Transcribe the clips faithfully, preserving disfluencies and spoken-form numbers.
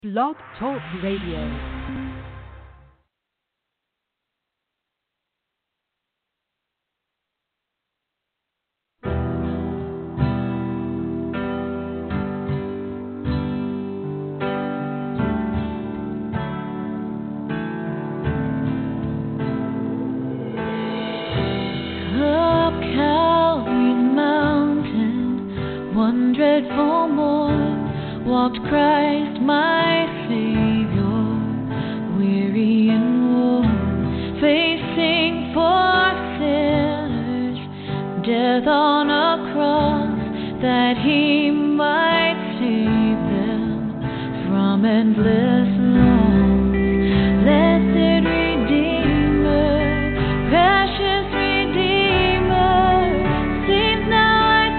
Blog Talk Radio. Dreadful morn walked Christ my Savior, weary and worn, facing for sinners, death on a cross, that he might save them from endless loss. Blessed Redeemer, precious Redeemer, seems now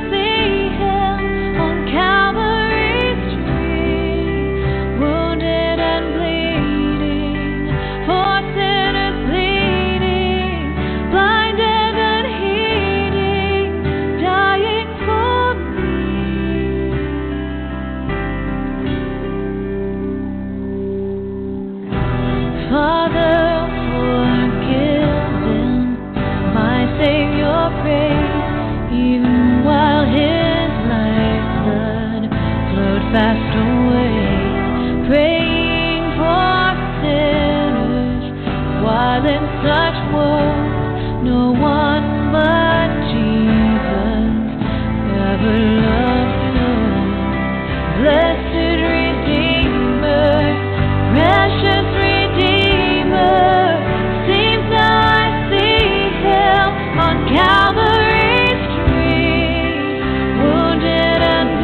fast away, praying for sinners, while in such woe, no one but Jesus ever loved so. Blessed Redeemer, precious Redeemer, seems now I see him on Calvary's tree, wounded and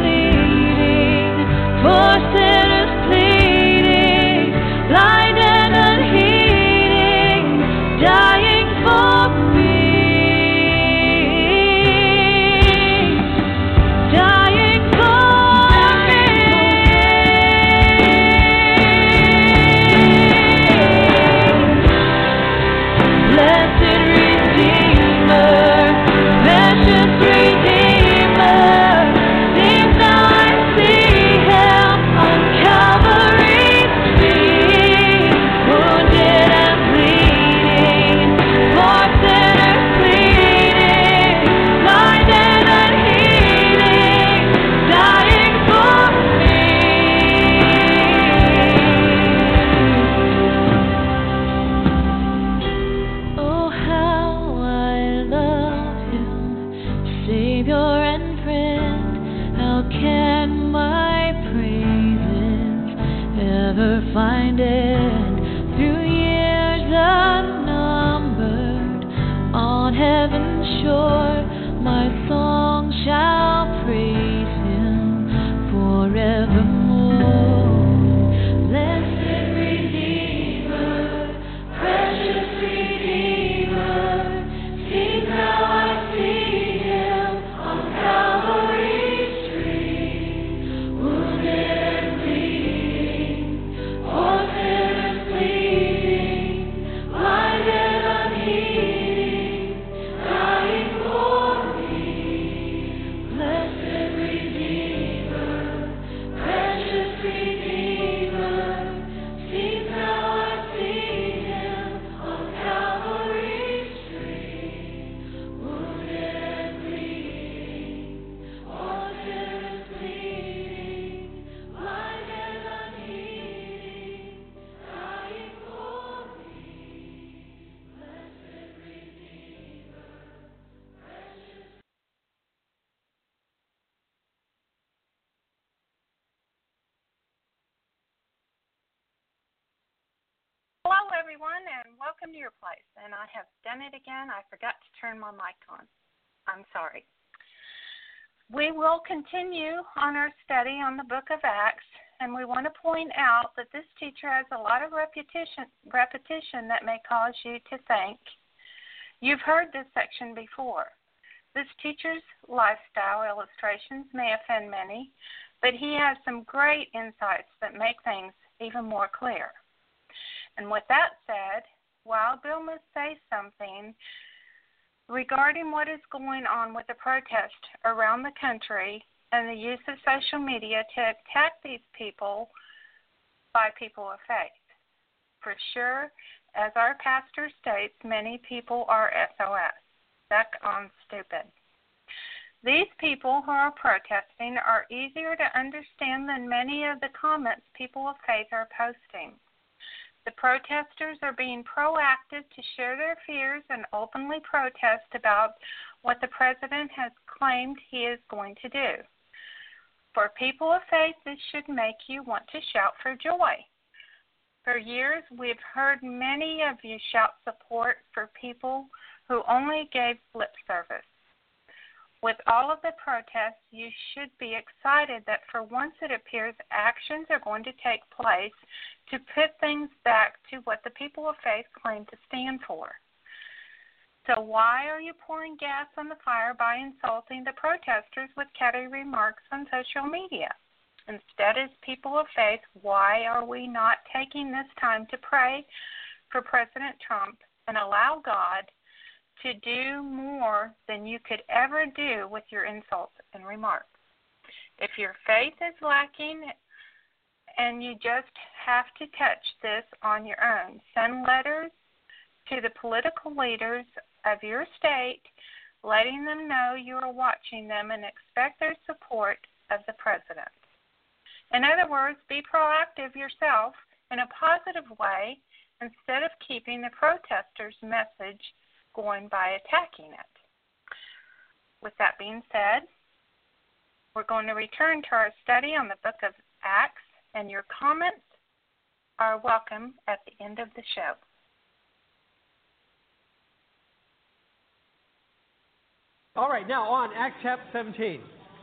for sinners pleading, blind and unheeding, dying for me, dying for me. Blessed Redeemer, precious Redeemer, seems now I see find it through years unnumbered on heaven's shore. My song shall praise him forevermore. Blessed Redeemer, precious Redeemer, see now I see him on Calvary's tree, wounded and bleeding, for sinners pleading, blind and unheeding, dying for me. Blessed Redeemer, precious Redeemer, see now I see him on Calvary's tree, wounded and bleeding, for sinners pleading, blind and unheeding, dying for me. Blessed Redeemer, precious. Hello, everyone, and welcome to your place. And I have done it again. I forgot to turn my mic on. I'm sorry. We will continue on our study on the book of Acts, and we want to point out that this teacher has a lot of repetition, repetition that may cause you to think. You've heard this section before. This teacher's lifestyle illustrations may offend many, but he has some great insights that make things even more clear. And with that said, while Bill must say something regarding what is going on with the protest around the country and the use of social media to attack these people by people of faith. For sure, as our pastor states, many people are S O S, stuck on stupid. These people who are protesting are easier to understand than many of the comments people of faith are posting. The protesters are being proactive to share their fears and openly protest about what the president has claimed he is going to do. For people of faith, this should make you want to shout for joy. For years, we've heard many of you shout support for people who only gave lip service. With all of the protests, you should be excited that for once it appears actions are going to take place to put things back to what the people of faith claim to stand for. So why are you pouring gas on the fire by insulting the protesters with catty remarks on social media? Instead, as people of faith, why are we not taking this time to pray for President Trump and allow God to do more than you could ever do with your insults and remarks? If your faith is lacking and you just have to touch this on your own, send letters to the political leaders of your state, letting them know you are watching them and expect their support of the president. In other words, be proactive yourself in a positive way instead of keeping the protesters' message going by attacking it. With that being said, we're going to return to our study on the book of Acts, and your comments are welcome at the end of the show. All right, now on Acts chapter seventeen.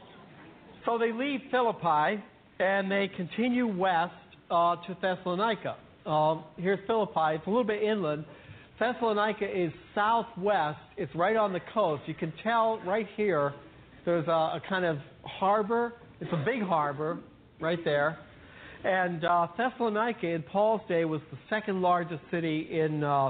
So they leave Philippi and they continue west uh, to Thessalonica. Uh, here's Philippi. It's a little bit inland. Thessalonica is southwest. It's right on the coast. You can tell right here there's a, a kind of harbor. It's a big harbor right there. And uh, Thessalonica in Paul's day was the second largest city in uh,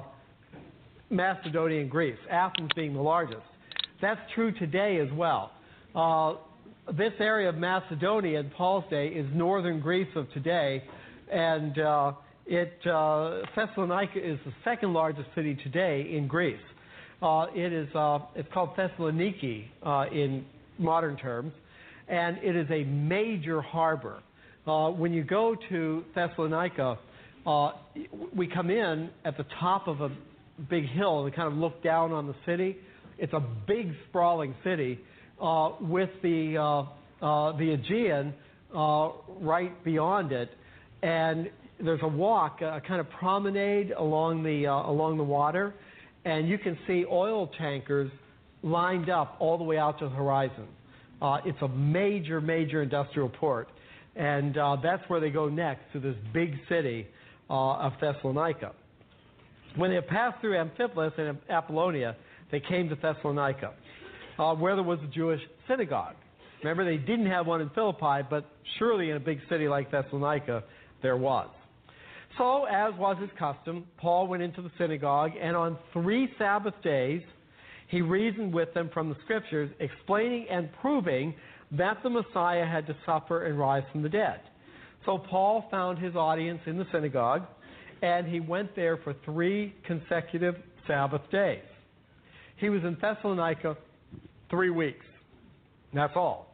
Macedonia and Greece, Athens being the largest. That's true today as well. Uh, this area of Macedonia in Paul's day is northern Greece of today, and uh, it uh, Thessalonica is the second largest city today in Greece. Uh, it is uh, it's called Thessaloniki uh, in modern terms, and it is a major harbor. Uh, when you go to Thessalonica, uh, we come in at the top of a big hill and kind of look down on the city. It's a big, sprawling city uh, with the uh, uh, the Aegean uh, right beyond it, and there's a walk, a kind of promenade along the uh, along the water, and you can see oil tankers lined up all the way out to the horizon. Uh, it's a major, major industrial port, and uh, that's where they go next, to this big city uh, of Thessalonica. When they passed through Amphipolis and Apollonia, they came to Thessalonica, uh, where there was a Jewish synagogue. Remember, they didn't have one in Philippi, but surely in a big city like Thessalonica, there was. So, as was his custom, Paul went into the synagogue, and on three Sabbath days, he reasoned with them from the Scriptures, explaining and proving that the Messiah had to suffer and rise from the dead. So Paul found his audience in the synagogue, and he went there for three consecutive Sabbath days. He was in Thessalonica three weeks. That's all.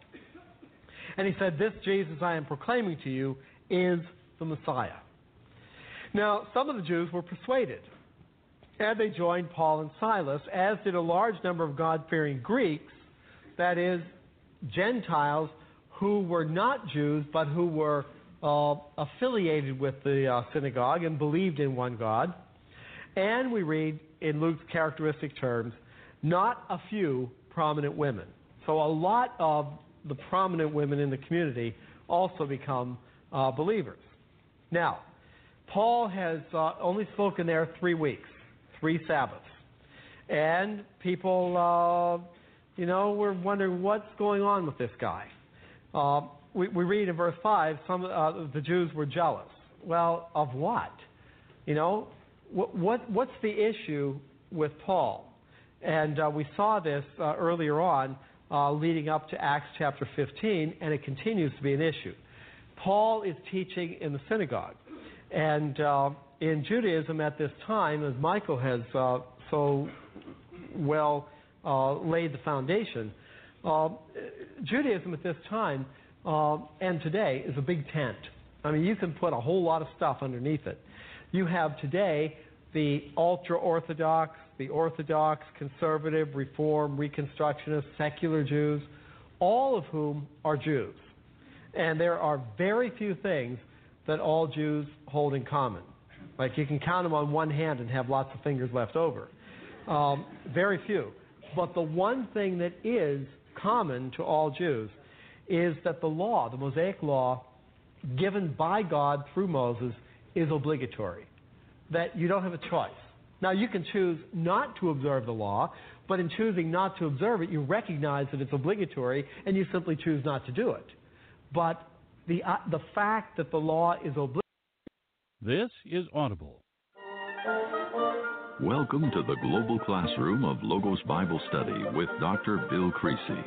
And he said, "This Jesus I am proclaiming to you is the Messiah." Now, some of the Jews were persuaded, and they joined Paul and Silas, as did a large number of God-fearing Greeks, that is, Gentiles who were not Jews but who were uh, affiliated with the uh, synagogue and believed in one God. And we read in Luke's characteristic terms, not a few prominent women. So a lot of the prominent women in the community also become uh, believers. Now, Paul has uh, only spoken there three weeks, three Sabbaths. And people, uh, you know, were wondering what's going on with this guy. Uh, we, we read in verse five, some uh, the Jews were jealous. Well, of what? You know, what, what what's the issue with Paul? And uh, we saw this uh, earlier on, uh, leading up to Acts chapter fifteen, and it continues to be an issue. Paul is teaching in the synagogue. And uh, in Judaism at this time, as Michael has uh, so well uh, laid the foundation, uh, Judaism at this time uh, and today is a big tent. I mean, you can put a whole lot of stuff underneath it. You have today the ultra-Orthodox, the Orthodox, conservative, Reform, Reconstructionist, secular Jews, all of whom are Jews. And there are very few things that all Jews hold in common. Like you can count them on one hand and have lots of fingers left over. Um, very few. But the one thing that is common to all Jews is that the law, the Mosaic law, given by God through Moses, is obligatory. That you don't have a choice. Now, you can choose not to observe the law, but in choosing not to observe it, you recognize that it's obligatory, and you simply choose not to do it. But the, uh, the fact that the law is obligatory... This is Audible. Welcome to the Global Classroom of Logos Bible Study with Doctor Bill Creasy.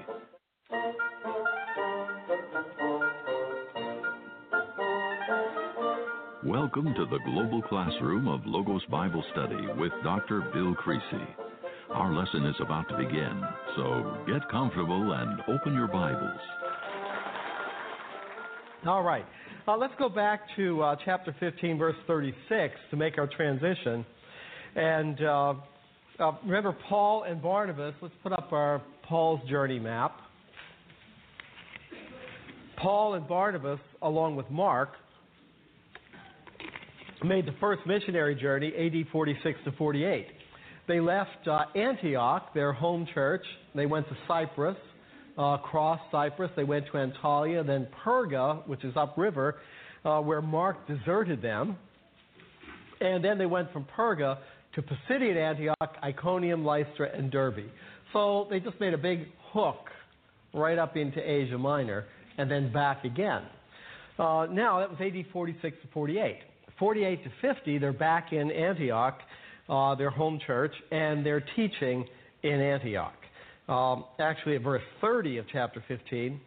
Welcome to the Global Classroom of Logos Bible Study with Doctor Bill Creasy. Our lesson is about to begin, so get comfortable and open your Bibles. All right. Uh, let's go back to uh, chapter fifteen, verse thirty-six to make our transition. And uh, uh, remember Paul and Barnabas. Let's put up our Paul's journey map. Paul and Barnabas, along with Mark, made the first missionary journey, A D forty-six to forty-eight. They left uh, Antioch, their home church. They went to Cyprus, uh, crossed Cyprus. They went to Antalya, then Perga, which is upriver, uh, where Mark deserted them. And then they went from Perga to Pisidian Antioch, Iconium, Lystra, and Derbe. So they just made a big hook right up into Asia Minor and then back again. Uh, now, that was A D forty-six to forty-eight. forty-eight to fifty, they're back in Antioch, uh, their home church, and they're teaching in Antioch. Um, actually, at verse thirty of chapter fifteen,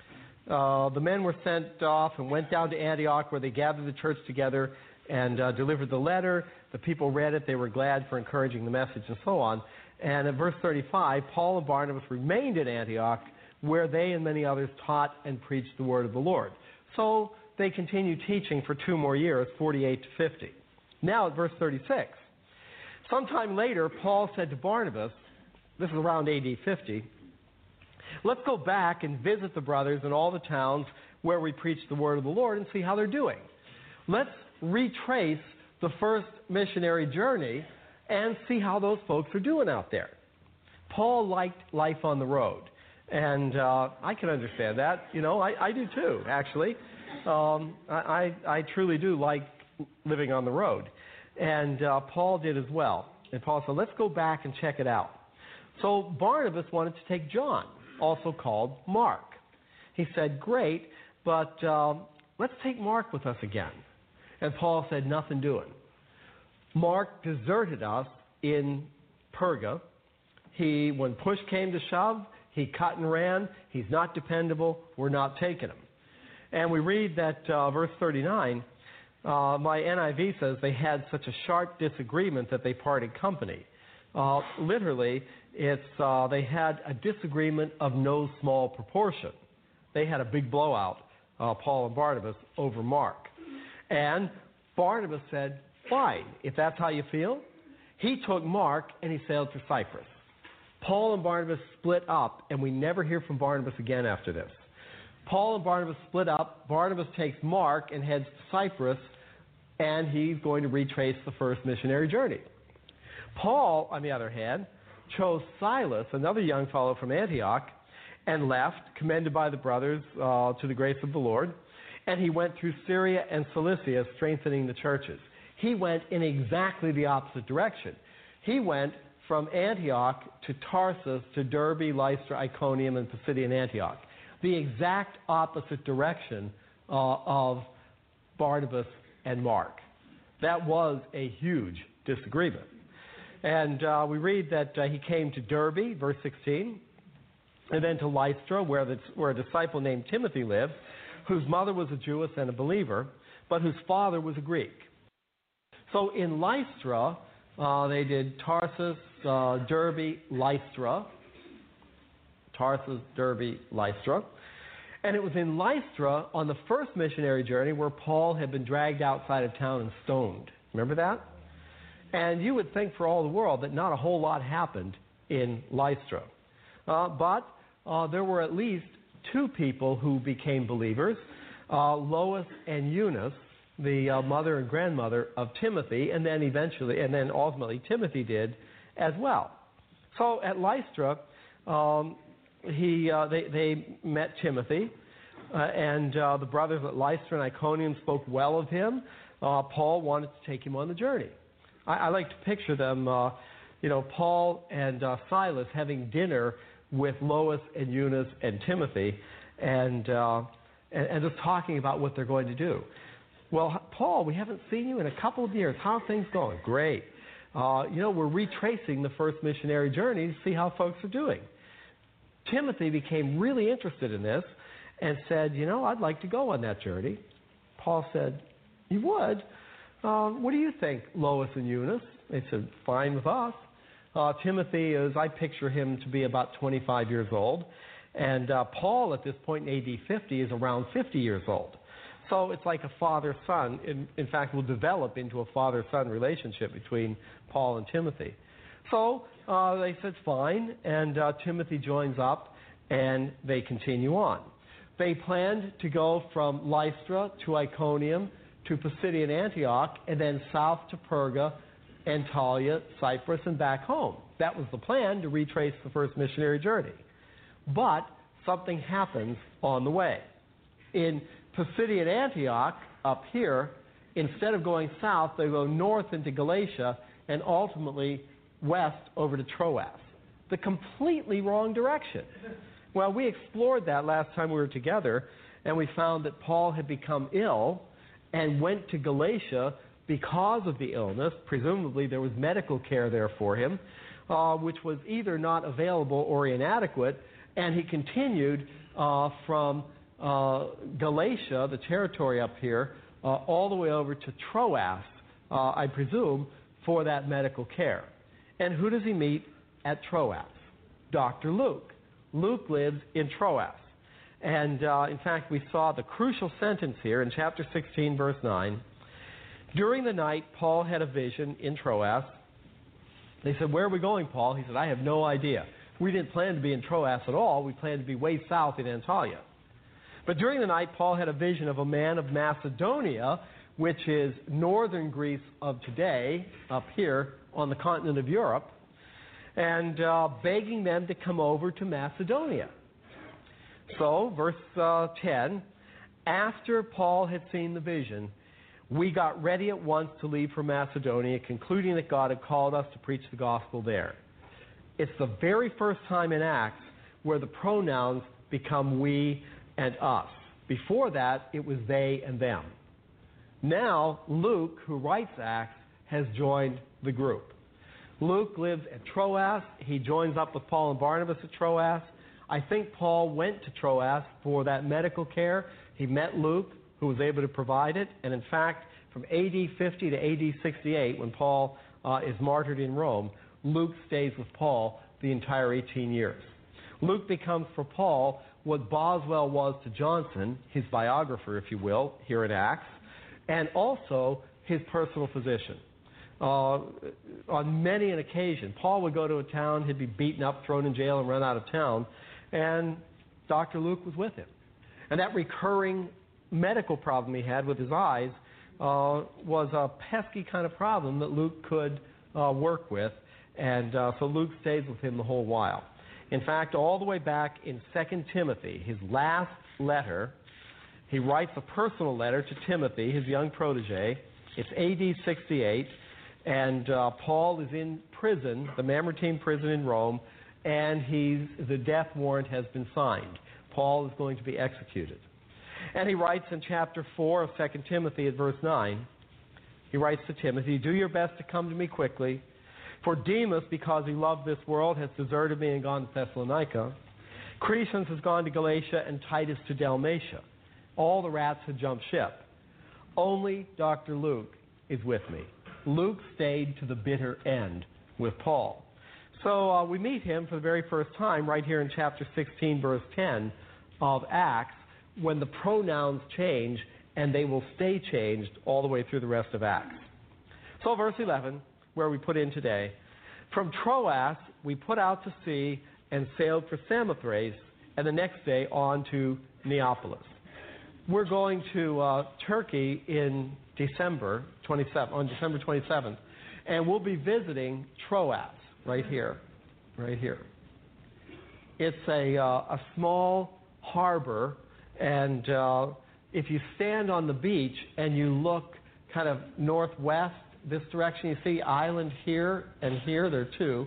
uh, the men were sent off and went down to Antioch, where they gathered the church together and uh, delivered the letter. The people read it. They were glad for encouraging the message and so on. And at verse thirty-five, Paul and Barnabas remained in Antioch, where they and many others taught and preached the word of the Lord. So they continued teaching for two more years, forty-eight to fifty. Now at verse thirty-six. Sometime later, Paul said to Barnabas, this is around A D fifty, let's go back and visit the brothers in all the towns where we preach the word of the Lord and see how they're doing. Let's retrace the first missionary journey and see how those folks are doing out there. Paul liked life on the road, and uh, I can understand that. You know, I, I do too, actually. Um, I, I, I truly do like living on the road. And uh, Paul did as well. And Paul said, let's go back and check it out. So Barnabas wanted to take John, also called Mark. He said, great, but uh, let's take Mark with us again. And Paul said, nothing doing. Mark deserted us in Perga. He, when push came to shove, he cut and ran. He's not dependable. We're not taking him. And we read that uh, verse thirty-nine, uh, my N I V says they had such a sharp disagreement that they parted company. Uh, literally, it's uh, they had a disagreement of no small proportion. They had a big blowout, uh, Paul and Barnabas, over Mark. And Barnabas said, fine, if that's how you feel. He took Mark and he sailed for Cyprus. Paul and Barnabas split up, and we never hear from Barnabas again after this. Paul and Barnabas split up. Barnabas takes Mark and heads to Cyprus, and he's going to retrace the first missionary journey. Paul, on the other hand, chose Silas, another young fellow from Antioch, and left, commended by the brothers uh, to the grace of the Lord, and he went through Syria and Cilicia, strengthening the churches. He went in exactly the opposite direction. He went from Antioch to Tarsus to Derbe, Lystra, Iconium, and Pisidian Antioch. The exact opposite direction uh, of Barnabas and Mark. That was a huge disagreement. And uh, we read that uh, he came to Derbe, verse sixteen, and then to Lystra, where, the, where a disciple named Timothy lived, whose mother was a Jewess and a believer, but whose father was a Greek. So in Lystra, uh, they did Tarsus, uh, Derbe, Lystra. Tarsus, Derbe, Lystra. And it was in Lystra on the first missionary journey where Paul had been dragged outside of town and stoned. Remember that? And you would think for all the world that not a whole lot happened in Lystra. Uh, but uh, there were at least two people who became believers, uh, Lois and Eunice, the uh, mother and grandmother of Timothy, and then eventually, and then ultimately Timothy did as well. So at Lystra, um, he, uh, they, they met Timothy, uh, and uh, the brothers at Lystra and Iconium spoke well of him. Uh, Paul wanted to take him on the journey. I, I like to picture them, uh, you know, Paul and uh, Silas having dinner with Lois and Eunice and Timothy, and, uh, and and just talking about what they're going to do. Well, Paul, we haven't seen you in a couple of years. How are things going? Great. Uh, you know, we're retracing the first missionary journey to see how folks are doing. Timothy became really interested in this and said, you know, I'd like to go on that journey. Paul said, you would? Uh, what do you think, Lois and Eunice? They said, fine with us. Uh, Timothy is, I picture him to be about twenty-five years old. And uh, Paul, at this point in A D fifty, is around fifty years old. So it's like a father-son. In, in fact, will develop into a father-son relationship between Paul and Timothy. So uh, they said, fine, and uh, Timothy joins up, and they continue on. They planned to go from Lystra to Iconium to Pisidian Antioch, and then south to Perga, Antalya, Cyprus, and back home. That was the plan, to retrace the first missionary journey. But something happens on the way. In Pisidian Antioch, up here, instead of going south, they go north into Galatia and ultimately west over to Troas. The completely wrong direction. Well, we explored that last time we were together, and we found that Paul had become ill and went to Galatia because of the illness. Presumably there was medical care there for him, uh, which was either not available or inadequate, and he continued uh, from uh, Galatia, the territory up here, uh, all the way over to Troas, uh, I presume, for that medical care. And who does he meet at Troas? Doctor Luke. Luke lives in Troas. And uh, in fact, we saw the crucial sentence here in chapter sixteen, verse nine. During the night, Paul had a vision in Troas. They said, where are we going, Paul? He said, I have no idea. We didn't plan to be in Troas at all. We planned to be way south in Antalya. But during the night, Paul had a vision of a man of Macedonia, which is northern Greece of today, up here on the continent of Europe, and uh, begging them to come over to Macedonia. So, verse uh, ten, after Paul had seen the vision, we got ready at once to leave for Macedonia, concluding that God had called us to preach the gospel there. It's the very first time in Acts where the pronouns become we and us. Before that, it was they and them. Now, Luke, who writes Acts, has joined the group. Luke lives at Troas. He joins up with Paul and Barnabas at Troas. I think Paul went to Troas for that medical care. He met Luke, who was able to provide it. And in fact, from A D fifty to A D sixty-eight, when Paul uh, is martyred in Rome, Luke stays with Paul the entire eighteen years. Luke becomes for Paul what Boswell was to Johnson, his biographer, if you will, here in Acts, and also his personal physician. Uh, on many an occasion, Paul would go to a town, he'd be beaten up, thrown in jail, and run out of town, and Doctor Luke was with him. And that recurring medical problem he had with his eyes uh, was a pesky kind of problem that Luke could uh, work with, and uh, so Luke stays with him the whole while. In fact, all the way back in Second Timothy, his last letter, he writes a personal letter to Timothy, his young protege. It's A D sixty-eight, and uh, Paul is in prison, the Mamertine prison in Rome, and he's, the death warrant has been signed. Paul is going to be executed. And he writes in chapter four of Second Timothy at verse nine, he writes to Timothy, do your best to come to me quickly, for Demas, because he loved this world, has deserted me and gone to Thessalonica. Crescens has gone to Galatia, and Titus to Dalmatia. All the rats had jumped ship. Only Doctor Luke is with me. Luke stayed to the bitter end with Paul. So uh, we meet him for the very first time right here in chapter sixteen, verse ten of Acts, when the pronouns change, and they will stay changed all the way through the rest of Acts. So verse eleven, where we put in today, from Troas we put out to sea and sailed for Samothrace, and the next day on to Neapolis. We're going to uh, Turkey in December twenty-seventh, on December twenty-seventh, and we'll be visiting Troas right here, right here. It's a, uh, a small harbor, and uh, if you stand on the beach and you look kind of northwest, this direction, you see island here and here. There are two,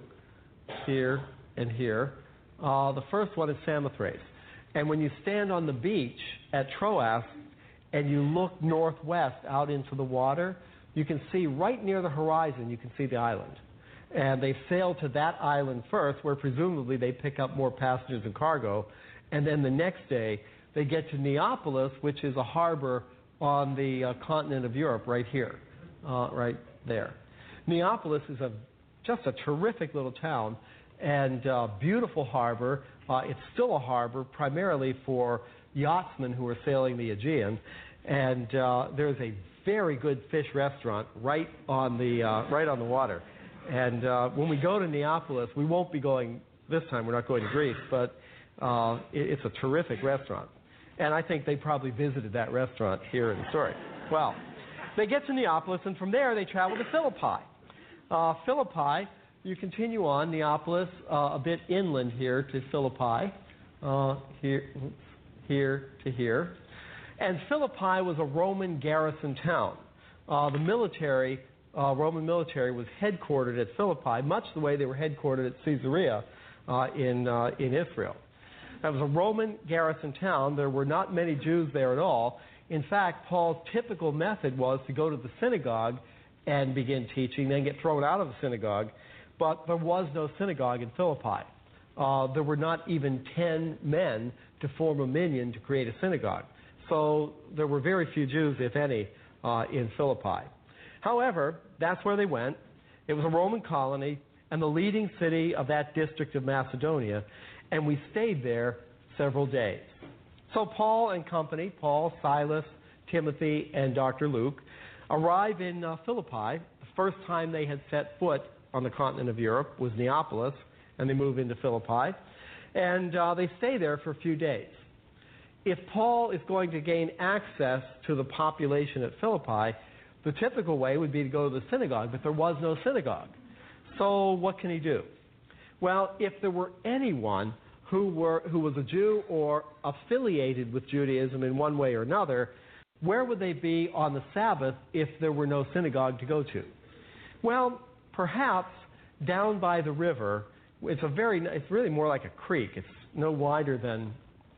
here and here. Uh, the first one is Samothrace. And when you stand on the beach at Troas and you look northwest out into the water, you can see right near the horizon, you can see the island. And they sail to that island first, where presumably they pick up more passengers and cargo. And then the next day, they get to Neapolis, which is a harbor on the uh, continent of Europe right here, uh, right there. Neapolis is a, just a terrific little town and uh, beautiful harbor. Uh, it's still a harbor primarily for yachtsmen who are sailing the Aegean. And uh, there's a very good fish restaurant right on the, uh, right on the water. And uh, when we go to Neapolis, we won't be going, this time we're not going to Greece, but uh, it, it's a terrific restaurant. And I think they probably visited that restaurant here in the story. Well, they get to Neapolis, and from there they travel to Philippi. Uh, Philippi, you continue on, Neapolis, uh, a bit inland here to Philippi, uh, here, here to here. And Philippi was a Roman garrison town. Uh, the military, uh, Roman military, was headquartered at Philippi, much the way they were headquartered at Caesarea uh, in, uh, in Israel. That was a Roman garrison town. There were not many Jews there at all. In fact, Paul's typical method was to go to the synagogue and begin teaching, then get thrown out of the synagogue. But there was no synagogue in Philippi. Uh, there were not even ten men to form a minyan to create a synagogue. So there were very few Jews, if any, uh, in Philippi. However, that's where they went. It was a Roman colony and the leading city of that district of Macedonia, and we stayed there several days. So Paul and company, Paul, Silas, Timothy, and Doctor Luke, arrive in uh, Philippi. The first time they had set foot on the continent of Europe was Neapolis, and they move into Philippi. And uh, they stay there for a few days. If Paul is going to gain access to the population at Philippi, the typical way would be to go to the synagogue, but there was no synagogue. So what can he do? Well, if there were anyone who were who was a Jew or affiliated with Judaism in one way or another, where would they be on the Sabbath if there were no synagogue to go to? Well, perhaps down by the river. It's a very it's really more like a creek. It's no wider than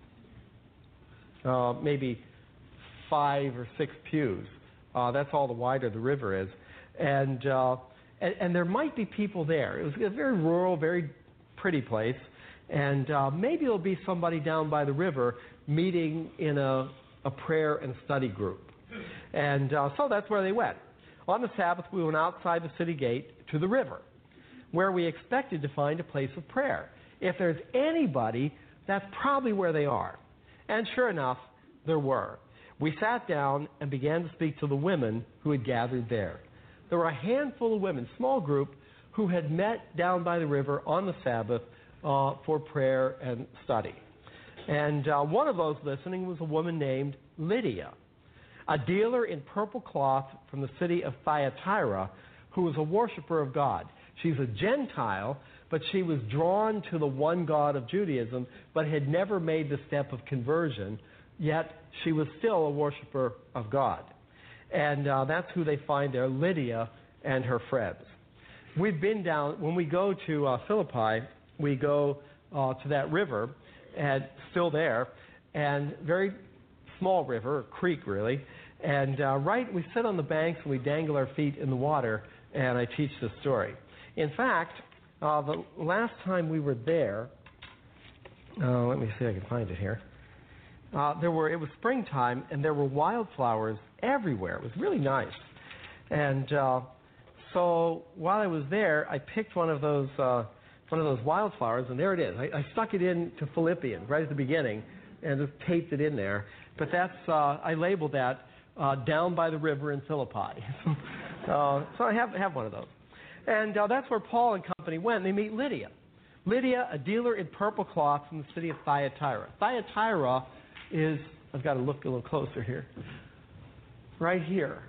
uh, maybe five or six pews. Uh, that's all the wider the river is, and, uh, and and there might be people there. It was a very rural, very pretty place. And uh, maybe there'll be somebody down by the river meeting in a, a prayer and study group. And uh, so that's where they went. On the Sabbath, we went outside the city gate to the river, where we expected to find a place of prayer. If there's anybody, that's probably where they are. And sure enough, there were. We sat down and began to speak to the women who had gathered there. There were a handful of women, small group, who had met down by the river on the Sabbath Uh, for prayer and study. And uh, one of those listening was a woman named Lydia, a dealer in purple cloth from the city of Thyatira, who was a worshiper of God. She's a Gentile, but she was drawn to the one God of Judaism, but had never made the step of conversion, yet she was still a worshiper of God. And uh, that's who they find there, Lydia and her friends. We've been down, when we go to uh, Philippi, we go uh, to that river, and still there, and very small river, a creek really, and uh, right, we sit on the banks and we dangle our feet in the water, and I teach this story. In fact, uh, the last time we were there, uh, let me see if I can find it here. Uh, there were it was springtime, and there were wildflowers everywhere. It was really nice, and uh, so while I was there, I picked one of those uh, one of those wildflowers, and there it is. I, I stuck it into Philippians right at the beginning and just taped it in there. But that's uh, I labeled that uh, Down by the River in Philippi. uh, so I have have one of those. And uh, that's where Paul and company went. They meet Lydia. Lydia, a dealer in purple cloth from the city of Thyatira. Thyatira is, I've got to look a little closer here, right here.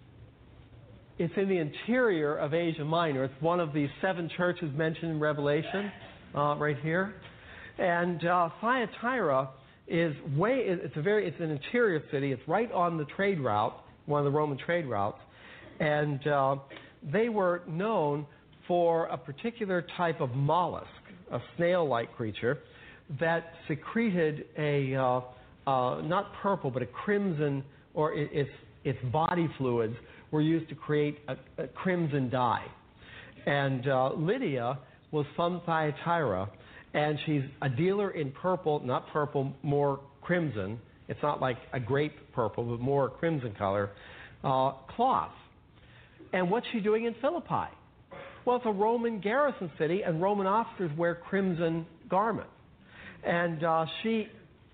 It's in the interior of Asia Minor. It's one of the seven churches mentioned in Revelation, uh, right here. And uh, Thyatira is way, it's a very, it's an interior city. It's right on the trade route, one of the Roman trade routes. And uh, they were known for a particular type of mollusk, a snail-like creature, that secreted a, uh, uh, not purple, but a crimson, or it, its, its body fluids were used to create a, a crimson dye. And uh, Lydia was from Thyatira, and she's a dealer in purple, not purple, more crimson. It's not like a grape purple, but more crimson color, uh, cloth. And what's she doing in Philippi? Well, it's a Roman garrison city, and Roman officers wear crimson garments. And uh, she,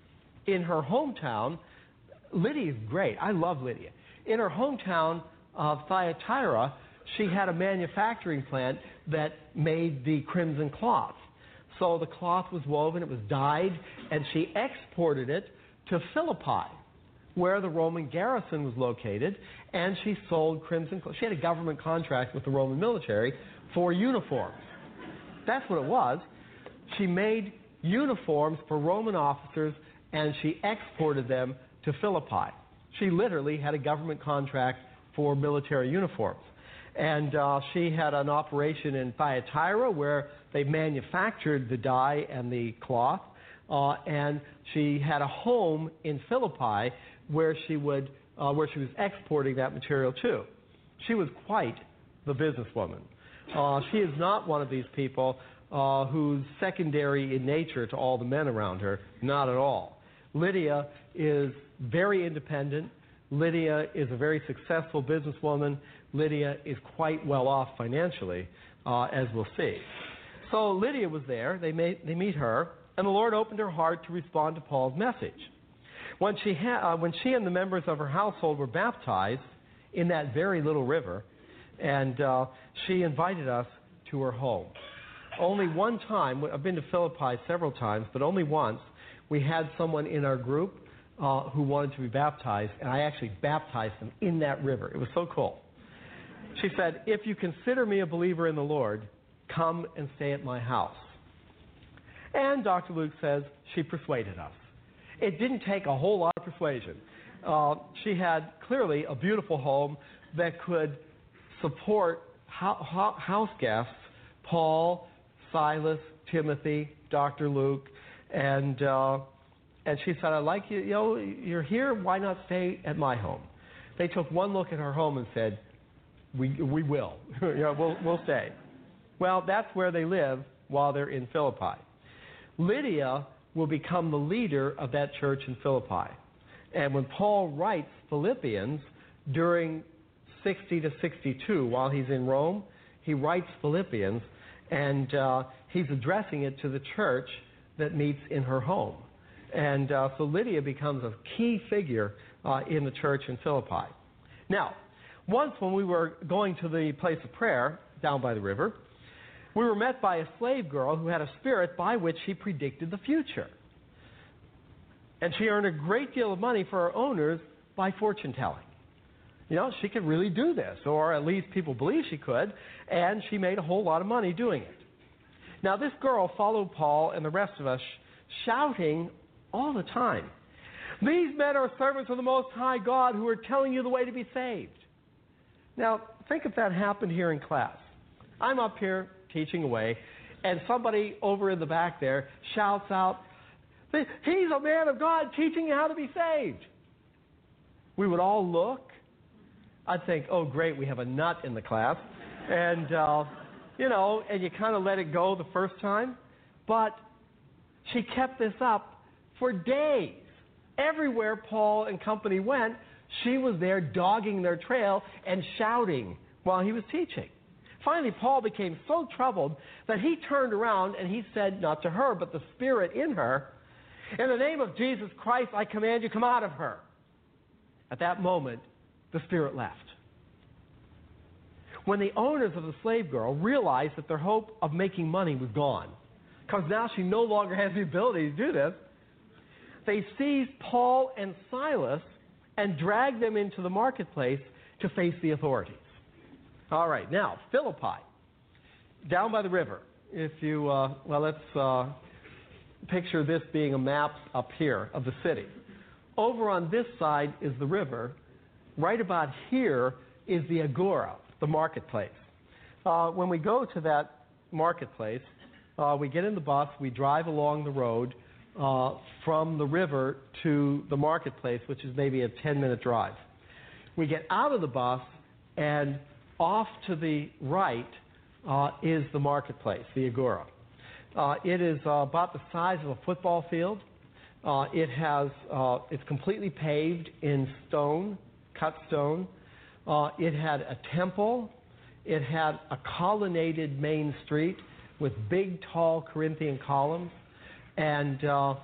in her hometown, Lydia's great. I love Lydia. In her hometown of Thyatira, she had a manufacturing plant that made the crimson cloth. So the cloth was woven, it was dyed, and she exported it to Philippi, where the Roman garrison was located, and she sold crimson cloth. She had a government contract with the Roman military for uniforms. That's what it was. She made uniforms for Roman officers, and she exported them to Philippi. She literally had a government contract for military uniforms. And uh, she had an operation in Thyatira where they manufactured the dye and the cloth, uh, and she had a home in Philippi where she would, uh, where she was exporting that material to. She was quite the businesswoman. Uh, she is not one of these people uh, who's secondary in nature to all the men around her. Not at all. Lydia is very independent. Lydia is a very successful businesswoman. Lydia is quite well off financially, uh, as we'll see. So Lydia was there. They, made, they meet her, and the Lord opened her heart to respond to Paul's message. When she, ha- uh, when she and the members of her household were baptized in that very little river, and uh, she invited us to her home. Only one time, I've been to Philippi several times, but only once, we had someone in our group uh, who wanted to be baptized, and I actually baptized them in that river. It was so cool. She said, if you consider me a believer in the Lord, come and stay at my house. And Doctor Luke says she persuaded us. It didn't take a whole lot of persuasion. Uh, she had clearly a beautiful home that could support ho- ho- house guests, Paul, Silas, Timothy, Doctor Luke, and uh, and she said, I like you, you know, you're here, why not stay at my home? They took one look at her home and said, we we will, you know, we'll, we'll stay. Well, that's where they live while they're in Philippi. Lydia will become the leader of that church in Philippi. And when Paul writes Philippians during sixty to sixty-two, while he's in Rome, he writes Philippians, and uh, he's addressing it to the church that meets in her home. And uh, so Lydia becomes a key figure uh, in the church in Philippi. Now, once when we were going to the place of prayer down by the river, we were met by a slave girl who had a spirit by which she predicted the future. And she earned a great deal of money for her owners by fortune telling. You know, she could really do this, or at least people believe she could, and she made a whole lot of money doing it. Now, this girl followed Paul and the rest of us, shouting all the time, these men are servants of the Most High God who are telling you the way to be saved. Now, think if that happened here in class. I'm up here teaching away, and somebody over in the back there shouts out, he's a man of God teaching you how to be saved. We would all look. I'd think, oh, great, we have a nut in the class. And, uh, you know, and you kind of let it go the first time. But she kept this up for days. Everywhere Paul and company went, she was there dogging their trail and shouting while he was teaching. Finally, Paul became so troubled that he turned around and he said, not to her, but the spirit in her, "In the name of Jesus Christ, I command you, come out of her." At that moment, the spirit left. When the owners of the slave girl realized that their hope of making money was gone, because now she no longer has the ability to do this, they seized Paul and Silas and dragged them into the marketplace to face the authorities. All right, now, Philippi, down by the river. If you, uh, well, let's uh, picture this being a map up here of the city. Over on this side is the river. Right about here is the agora, the marketplace. Uh, when we go to that marketplace, uh, we get in the bus, we drive along the road uh, from the river to the marketplace, which is maybe a ten-minute drive. We get out of the bus, and off to the right uh, is the marketplace, the agora. Uh, it is uh, about the size of a football field. Uh, it has, uh, it's completely paved in stone, cut stone. Uh, it had a temple. It had a colonnaded main street with big, tall Corinthian columns. And uh,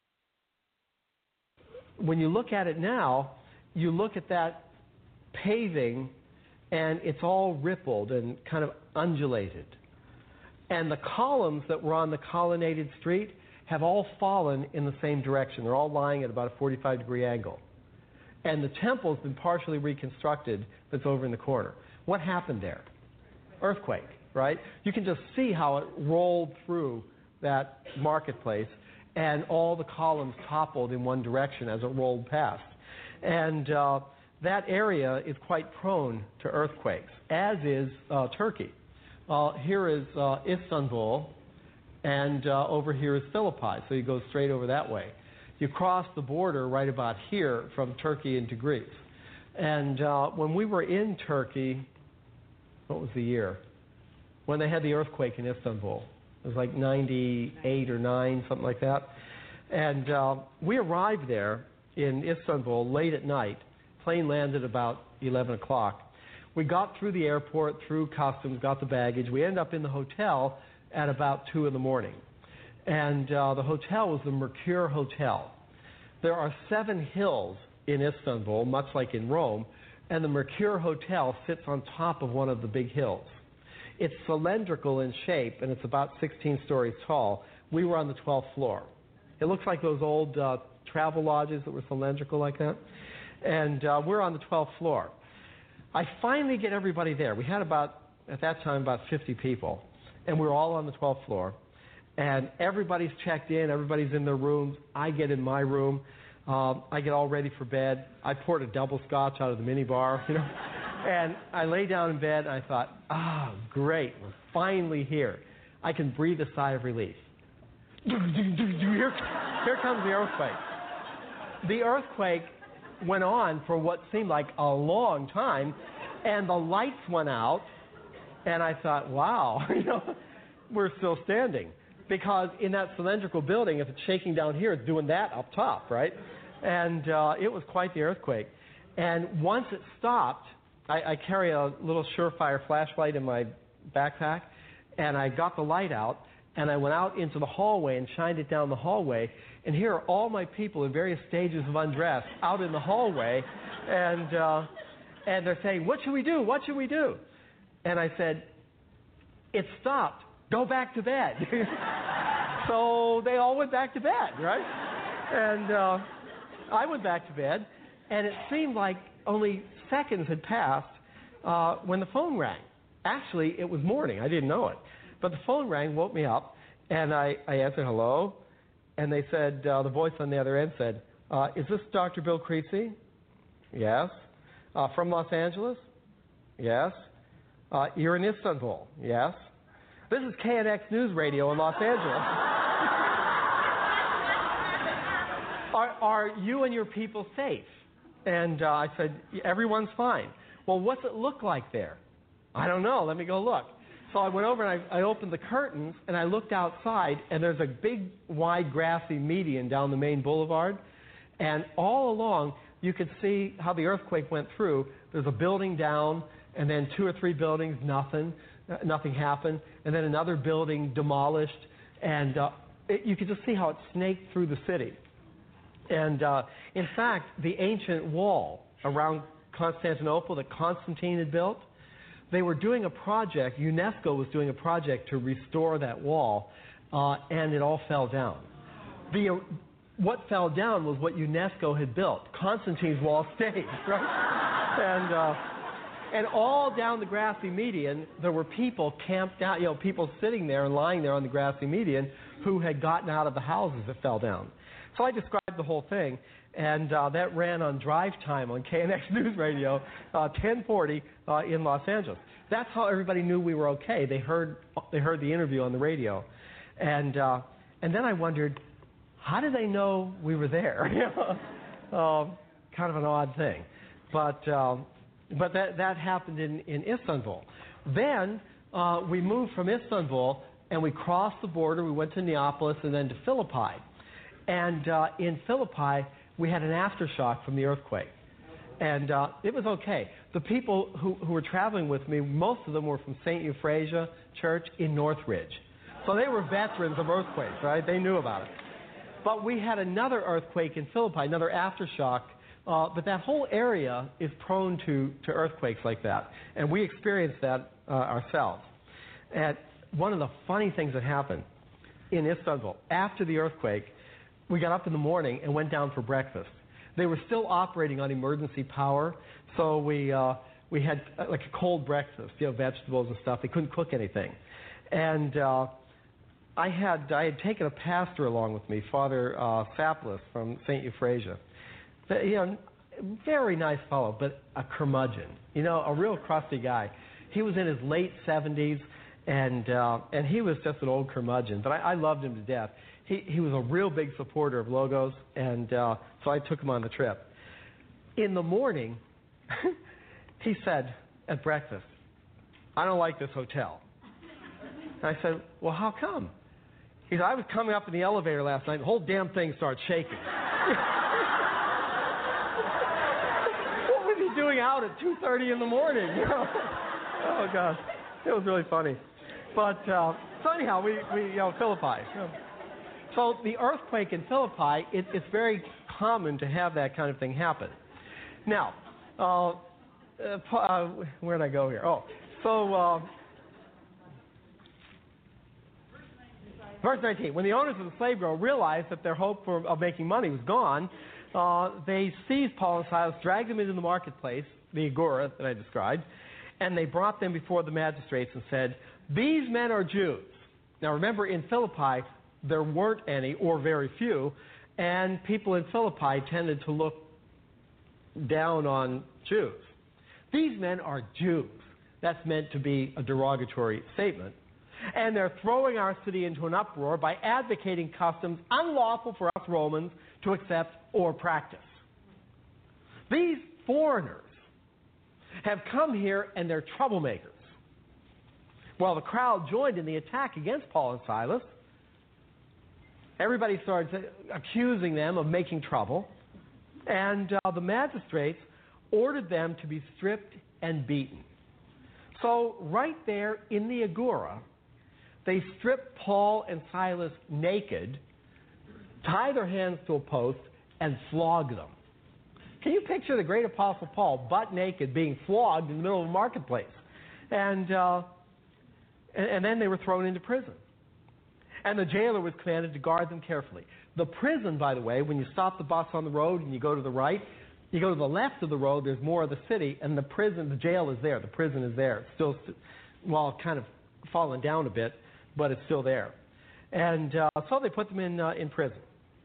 when you look at it now, you look at that paving, and it's all rippled and kind of undulated. And the columns that were on the colonnaded street have all fallen in the same direction. They're all lying at about a forty-five degree angle. And the temple's been partially reconstructed that's over in the corner. What happened there? Earthquake, right? You can just see how it rolled through that marketplace, and all the columns toppled in one direction as it rolled past. And uh, that area is quite prone to earthquakes, as is uh, Turkey. Uh, here is uh, Istanbul, and uh, over here is Philippi, so you go straight over that way. You cross the border right about here from Turkey into Greece. And uh, when we were in Turkey, what was the year? When they had the earthquake in Istanbul. It was like ninety-eight or nine, something like that. And uh, we arrived there in Istanbul late at night. Plane landed about eleven o'clock. We got through the airport, through customs, got the baggage. We ended up in the hotel at about two in the morning. And uh, the hotel was the Mercure Hotel. There are seven hills in Istanbul, much like in Rome, and the Mercure Hotel sits on top of one of the big hills. It's cylindrical in shape, and it's about sixteen stories tall. We were on the twelfth floor. It looks like those old uh, travel lodges that were cylindrical like that. And uh, we're on the twelfth floor. I finally get everybody there. We had about, at that time, about fifty people. And we were all on the twelfth floor. And everybody's checked in. Everybody's in their rooms. I get in my room. Um, I get all ready for bed. I poured a double scotch out of the minibar, you know. And I lay down in bed, and I thought, ah, oh, great. We're finally here. I can breathe a sigh of relief. Here, here comes the earthquake. The earthquake went on for what seemed like a long time, and the lights went out, and I thought, wow, you know, we're still standing. Because in that cylindrical building, if it's shaking down here, it's doing that up top, right? And uh, it was quite the earthquake. And once it stopped, I, I carry a little Surefire flashlight in my backpack, and I got the light out, and I went out into the hallway and shined it down the hallway. And here are all my people in various stages of undress out in the hallway, and uh, and they're saying, "What should we do? What should we do?" And I said, "It stopped. Go back to bed." So they all went back to bed, right? And uh, I went back to bed, and it seemed like only seconds had passed uh, when the phone rang. Actually, it was morning. I didn't know it. But the phone rang, woke me up, and I, I answered, "Hello?" And they said, uh, the voice on the other end said, uh, "Is this Doctor Bill Creasy?" "Yes." Uh, "from Los Angeles?" "Yes." Uh, "you're in Istanbul?" "Yes." "This is K N X News Radio in Los Angeles." are, are you and your people safe? And uh, I said, "Everyone's fine." "Well, what's it look like there?" "I don't know. Let me go look." So I went over and I, I opened the curtains, and I looked outside, and there's a big, wide, grassy median down the main boulevard. And all along, you could see how the earthquake went through. There's a building down, and then two or three buildings, nothing, uh, nothing happened, and then another building demolished, and uh, it, you could just see how it snaked through the city. And uh, in fact, the ancient wall around Constantinople that Constantine had built, they were doing a project, UNESCO was doing a project to restore that wall, uh, and it all fell down. The, uh, what fell down was what UNESCO had built. Constantine's wall stayed, right? and, uh, and all down the grassy median, there were people camped out, you know, people sitting there and lying there on the grassy median who had gotten out of the houses that fell down. So I described the whole thing, and uh, that ran on drive time on K N X News Radio, uh, ten forty uh, in Los Angeles. That's how everybody knew we were okay. They heard they heard the interview on the radio, and uh, and then I wondered, how did they know we were there? uh, kind of an odd thing, but um, but that that happened in in Istanbul. Then uh, we moved from Istanbul and we crossed the border. We went to Neapolis and then to Philippi. And uh, in Philippi, we had an aftershock from the earthquake. And uh, it was okay. The people who, who were traveling with me, most of them were from Saint Euphrasia Church in Northridge. So they were veterans of earthquakes, right? They knew about it. But we had another earthquake in Philippi, another aftershock. Uh, but that whole area is prone to, to earthquakes like that. And we experienced that uh, ourselves. And one of the funny things that happened in Istanbul, after the earthquake, we got up in the morning and went down for breakfast. They were still operating on emergency power, so we uh, we had uh, like a cold breakfast, you know, vegetables and stuff. They couldn't cook anything, and uh, I had I had taken a pastor along with me, Father uh, Saplis from Saint Euphrasia. But, you know, very nice fellow, but a curmudgeon. You know, a real crusty guy. He was in his late seventies, and uh, and he was just an old curmudgeon. But I, I loved him to death. He, he was a real big supporter of Logos, and uh, so I took him on the trip. In the morning, he said at breakfast, "I don't like this hotel." And I said, "Well, how come?" He said, "I was coming up in the elevator last night, and the whole damn thing started shaking." What was he doing out at two thirty in the morning? You know? Oh, gosh. It was really funny. But, uh, so anyhow, we, we you know, Philippi. You know. So the earthquake in Philippi, it, it's very common to have that kind of thing happen. Now, uh, uh, uh, where did I go here? Oh, so uh, verse nineteen. When the owners of the slave girl realized that their hope for, of making money was gone, uh, they seized Paul and Silas, dragged them into the marketplace, the agora that I described, and they brought them before the magistrates and said, "These men are Jews." Now remember, in Philippi, there weren't any, or very few, and people in Philippi tended to look down on Jews. These men are Jews. That's meant to be a derogatory statement. And they're throwing our city into an uproar by advocating customs unlawful for us Romans to accept or practice. These foreigners have come here and they're troublemakers. Well, the crowd joined in the attack against Paul and Silas. Everybody started accusing them of making trouble, and uh, the magistrates ordered them to be stripped and beaten. So right there in the agora, they stripped Paul and Silas naked, tie their hands to a post, and flog them. Can you picture the great apostle Paul, butt naked, being flogged in the middle of a marketplace? And, uh, and, and then they were thrown into prison. And the jailer was commanded to guard them carefully. The prison, by the way, when you stop the bus on the road and you go to the right, you go to the left of the road, there's more of the city, and the prison, the jail is there. The prison is there. It's still, well, kind of fallen down a bit, but it's still there. And uh, so they put them in, uh, in prison.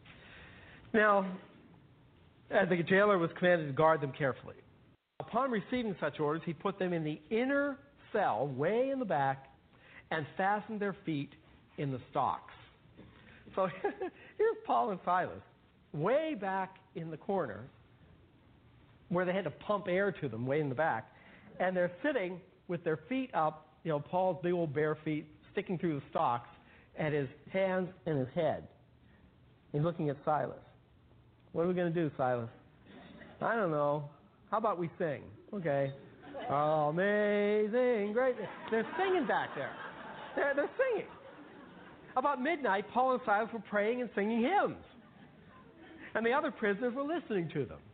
Now, uh, the jailer was commanded to guard them carefully. Upon receiving such orders, he put them in the inner cell, way in the back, and fastened their feet in the stocks. So here's Paul and Silas, way back in the corner, where they had to pump air to them, way in the back, and they're sitting with their feet up, you know, Paul's big old bare feet sticking through the stocks, and his hands and his head. He's looking at Silas. "What are we going to do, Silas?" "I don't know. How about we sing?" "Okay." Oh, amazing, great. They're singing back there. They're, they're singing. About midnight, Paul and Silas were praying and singing hymns. And the other prisoners were listening to them.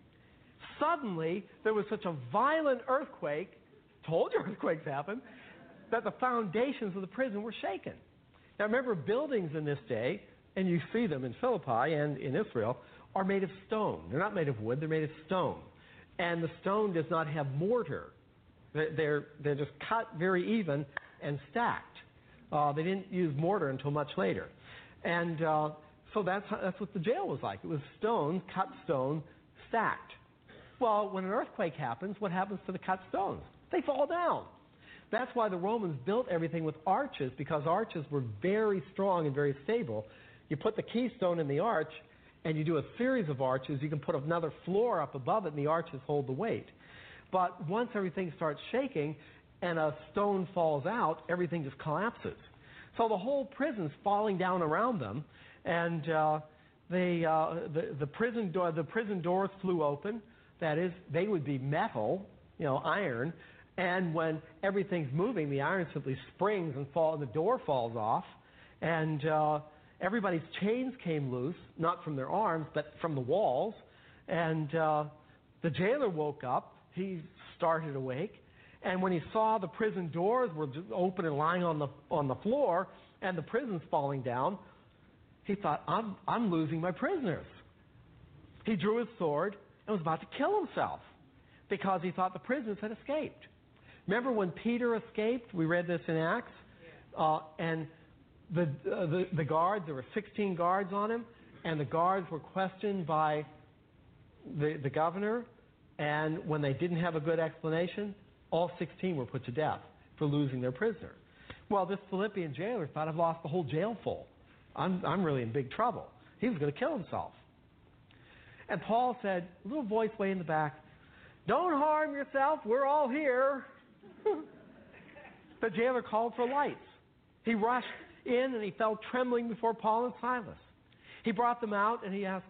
Suddenly, there was such a violent earthquake, told you earthquakes happen, that the foundations of the prison were shaken. Now remember, buildings in this day, and you see them in Philippi and in Israel, are made of stone. They're not made of wood, they're made of stone. And the stone does not have mortar. They're, they're just cut very even and stacked. Uh, they didn't use mortar until much later. And uh, so that's, that's what the jail was like. It was stone, cut stone, stacked. Well, when an earthquake happens, what happens to the cut stones? They fall down. That's why the Romans built everything with arches, because arches were very strong and very stable. You put the keystone in the arch, and you do a series of arches. You can put another floor up above it, and the arches hold the weight. But once everything starts shaking and a stone falls out, everything just collapses. So the whole prison's falling down around them, and uh, they, uh, the, the, prison door, the prison doors flew open. That is, they would be metal, you know, iron, and when everything's moving, the iron simply springs and, fall, and the door falls off, and uh, everybody's chains came loose, not from their arms, but from the walls, and uh, the jailer woke up. He started awake, and when he saw the prison doors were open and lying on the on the floor, and the prison's falling down, he thought, I'm, I'm losing my prisoners. He drew his sword and was about to kill himself because he thought the prisoners had escaped. Remember when Peter escaped? We read this in Acts. Uh, and the, uh, the the guards, there were sixteen guards on him, and the guards were questioned by the, the governor, and when they didn't have a good explanation, all sixteen were put to death for losing their prisoner. Well, this Philippian jailer thought, I've lost the whole jail full. I'm, I'm really in big trouble. He was going to kill himself. And Paul said, a little voice way in the back, don't harm yourself, we're all here. The jailer called for lights. He rushed in and he fell trembling before Paul and Silas. He brought them out and he asked,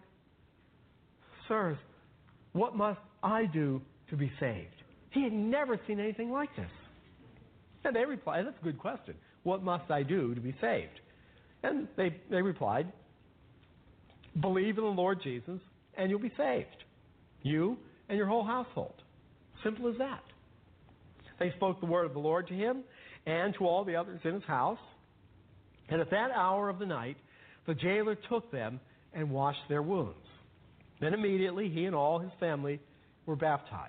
sirs, what must I do to be saved? He had never seen anything like this. And they replied, that's a good question. What must I do to be saved? And they, they replied, believe in the Lord Jesus and you'll be saved. You and your whole household. Simple as that. They spoke the word of the Lord to him and to all the others in his house. And at that hour of the night, the jailer took them and washed their wounds. Then immediately he and all his family were baptized.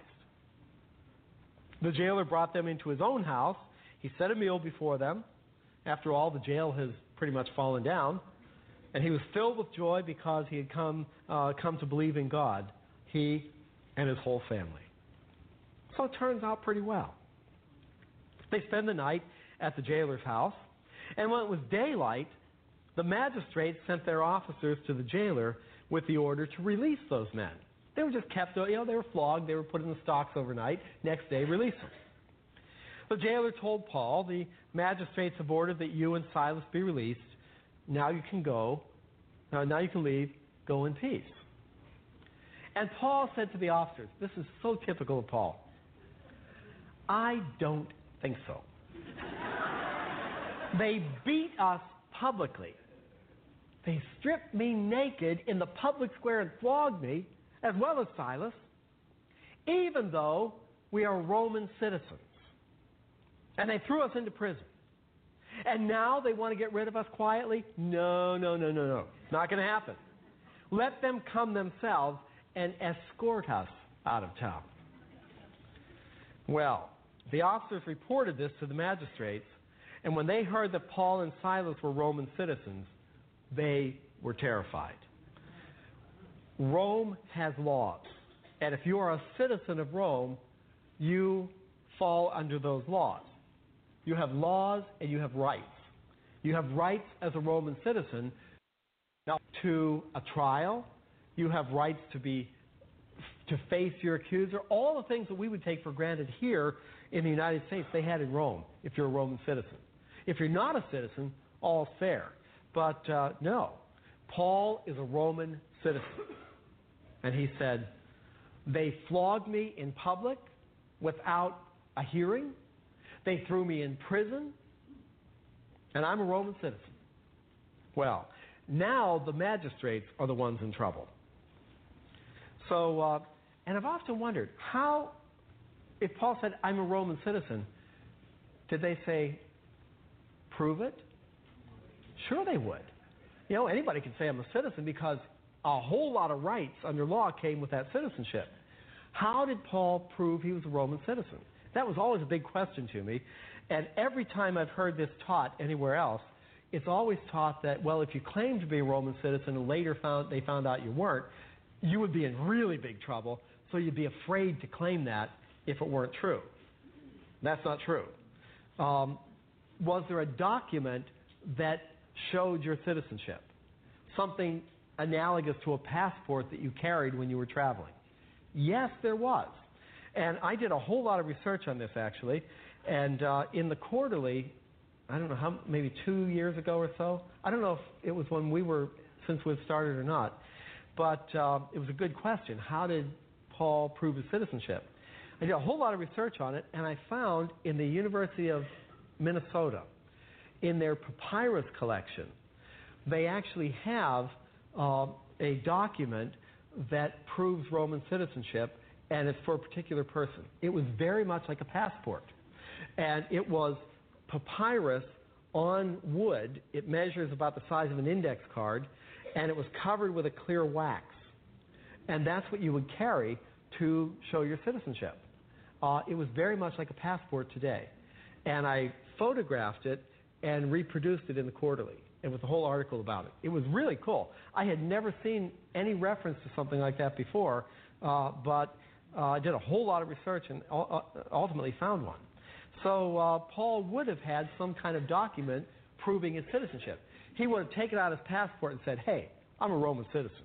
The jailer brought them into his own house. He set a meal before them. After all, the jail has pretty much fallen down. And he was filled with joy because he had come, uh, come to believe in God, he and his whole family. So it turns out pretty well. They spend the night at the jailer's house, and when it was daylight, the magistrates sent their officers to the jailer with the order to release those men. They were just kept, you know, they were flogged, they were put in the stocks overnight, next day release them. The jailer told Paul, the magistrates have ordered that you and Silas be released. Now you can go, uh, now you can leave, go in peace. And Paul said to the officers, this is so typical of Paul, I don't think so. They beat us publicly. They stripped me naked in the public square and flogged me, as well as Silas, even though we are Roman citizens. And they threw us into prison. And now they want to get rid of us quietly? No, no, no, no, no. Not going to happen. Let them come themselves and escort us out of town. Well, the officers reported this to the magistrates, and when they heard that Paul and Silas were Roman citizens, they were terrified. Rome has laws, and if you are a citizen of Rome, you fall under those laws. You have laws and you have rights. You have rights as a Roman citizen to a trial. You have rights to be to face your accuser. All the things that we would take for granted here in the United States, they had in Rome if you're a Roman citizen. If you're not a citizen, all's fair. But uh, no, Paul is a Roman citizen. And he said, they flogged me in public without a hearing. They threw me in prison. And I'm a Roman citizen. Well, now the magistrates are the ones in trouble. So, uh, and I've often wondered, how, if Paul said, I'm a Roman citizen, did they say, prove it? Sure they would. You know, anybody can say I'm a citizen because a whole lot of rights under law came with that citizenship. How did Paul prove he was a Roman citizen? That was always a big question to me. And every time I've heard this taught anywhere else, it's always taught that, well, if you claim to be a Roman citizen and later found they found out you weren't, you would be in really big trouble, so you'd be afraid to claim that if it weren't true. That's not true. Um, was there a document that showed your citizenship? Something analogous to a passport that you carried when you were traveling? Yes, there was. And I did a whole lot of research on this, actually. And uh, in the quarterly, I don't know how, maybe two years ago or so, I don't know if it was when we were, since we've started or not, but uh, it was a good question. How did Paul prove his citizenship? I did a whole lot of research on it, and I found in the University of Minnesota, in their papyrus collection, they actually have uh, a document that proves Roman citizenship, and it's for a particular person. It was very much like a passport. And it was papyrus on wood. It measures about the size of an index card, and it was covered with a clear wax. And that's what you would carry to show your citizenship. Uh, it was very much like a passport today. And I photographed it and reproduced it in the quarterly, and with a whole article about it. It was really cool. I had never seen any reference to something like that before, uh, but uh, I did a whole lot of research and ultimately found one. So uh, Paul would have had some kind of document proving his citizenship. He would have taken out his passport and said, hey, I'm a Roman citizen.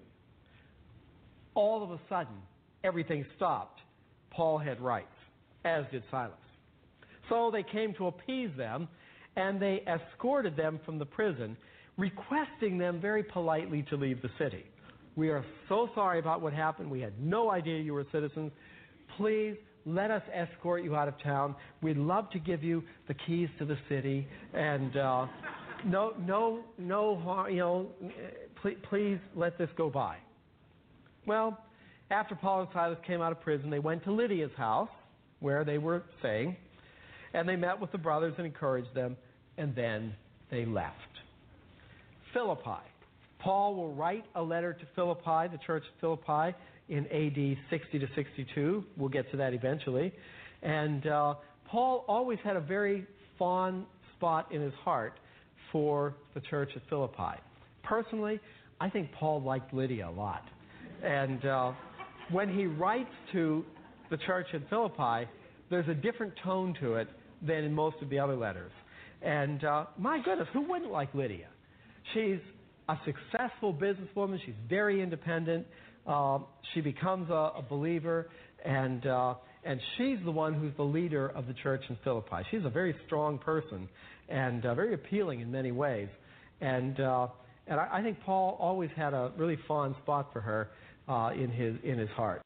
All of a sudden, everything stopped. Paul had rights, as did Silas. So they came to appease them, and they escorted them from the prison, requesting them very politely to leave the city. We are so sorry about what happened. We had no idea you were citizens. Please let us escort you out of town. We'd love to give you the keys to the city, and uh, no, no, no, you know, please, please let this go by. Well, after Paul and Silas came out of prison, they went to Lydia's house, where they were staying, and they met with the brothers and encouraged them, and then they left. Philippi. Paul will write a letter to Philippi, the church of Philippi, in A D sixty to sixty-two. We'll get to that eventually. And uh, Paul always had a very fond spot in his heart for the church of Philippi. Personally, I think Paul liked Lydia a lot. And uh, when he writes to the church in Philippi, there's a different tone to it than in most of the other letters. And uh, my goodness, who wouldn't like Lydia? She's a successful businesswoman. She's very independent. Uh, she becomes a, a believer, and uh, and she's the one who's the leader of the church in Philippi. She's a very strong person and uh, very appealing in many ways. And uh, and I, I think Paul always had a really fond spot for her uh, in his in his heart.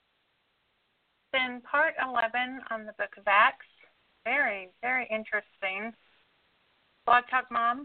In part eleven on the Book of Acts, very very interesting. Blog Talk Mom.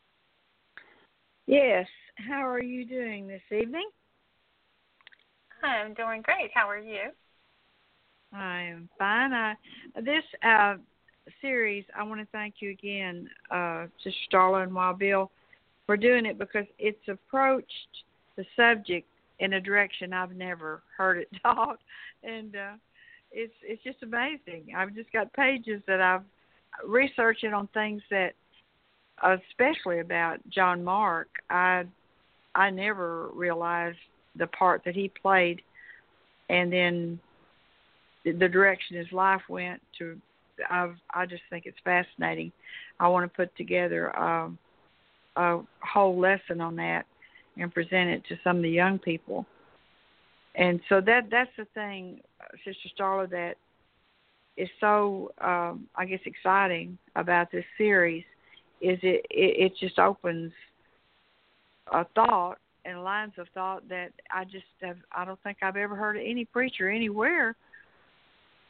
Yes. How are you doing this evening? I'm doing great. How are you? I am fine. I, this uh, series, I want to thank you again, uh, Sister Starla and Wild Bill, for doing it because it's approached the subject in a direction I've never heard it taught, and uh, it's it's just amazing. I've just got pages that I've researching on things that, especially about John Mark, I I never realized the part that he played, and then the direction his life went to. I've, I just think it's fascinating. I want to put together um, a whole lesson on that and present it to some of the young people. And so that that's the thing, Sister Starla, that is so, um, I guess, exciting about this series is it, it, it just opens a thought and lines of thought that I just have, I don't think I've ever heard any preacher anywhere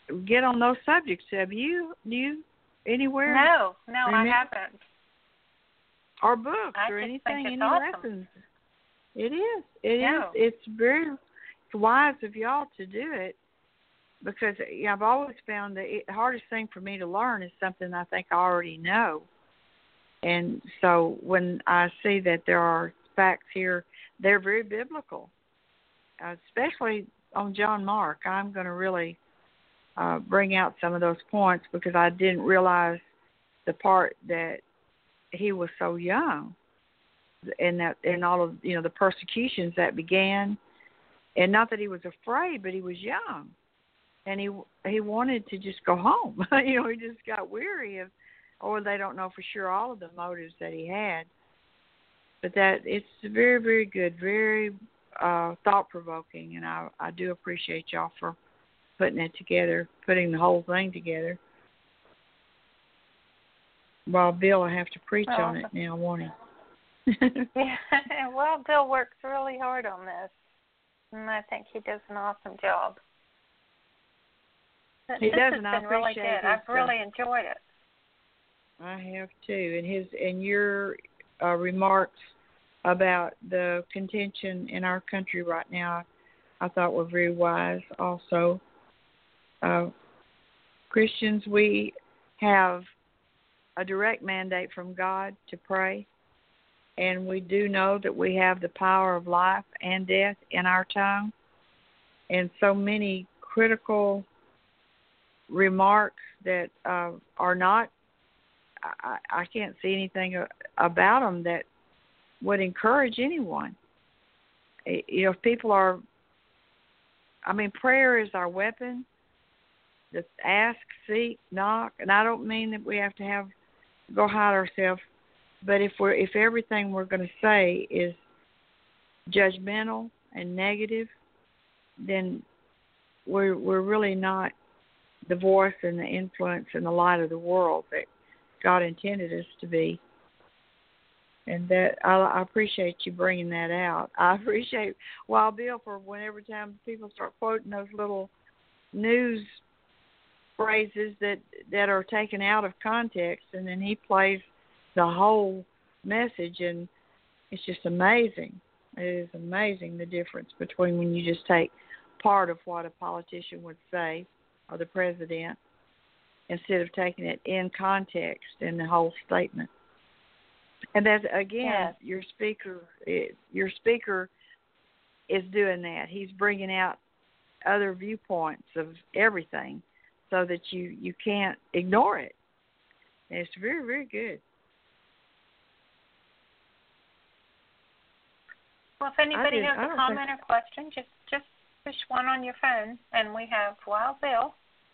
get on those subjects. Have you? Do you anywhere? No, no, remember? I haven't. Or books I or just anything, think it's any awesome. lessons. It is. It No. is. It's very it's wise of y'all to do it, because yeah, I've always found that it, the hardest thing for me to learn is something I think I already know. And so when I see that there are facts here, they're very biblical, uh, especially on John Mark. I'm going to really uh, bring out some of those points, because I didn't realize the part that he was so young, and that and all of you know the persecutions that began, and not that he was afraid, but he was young, and he he wanted to just go home. you know, he just got weary of, or they don't know for sure all of the motives that he had. But that it's very, very good, very uh, thought provoking, and I I do appreciate y'all for putting it together, putting the whole thing together. Well, Bill, I have to preach well, on it now, won't he? Yeah, well, Bill works really hard on this, and I think he does an awesome job. He this does, has and I been really appreciate good. his, I've really enjoyed it. I have too, and his and your uh, remarks about the contention in our country right now, I thought were very wise. Also, uh, Christians, we have a direct mandate from God to pray. And we do know that we have the power of life and death in our tongue. And so many critical remarks that uh, are not, I, I can't see anything about them that would encourage anyone. You know, if people are, I mean, prayer is our weapon. The ask, seek, knock. And I don't mean that we have to have, go hide ourselves. But if we're if everything we're going to say is judgmental and negative, then we're we're really not the voice and the influence and the light of the world that God intended us to be. And that I, I appreciate you bringing that out. I appreciate Wild Bill for whenever time people start quoting those little news phrases that that are taken out of context, and then he plays the whole message, and it's just amazing. It is amazing the difference between when you just take part of what a politician would say, or the president, instead of taking it in context in the whole statement. And that's, again, yes. your speaker, your speaker is doing that. He's bringing out other viewpoints of everything so that you, you can't ignore it. And it's very, very good. Well, if anybody did, has a comment think... or question, just just push one on your phone, and we have Wild Bill.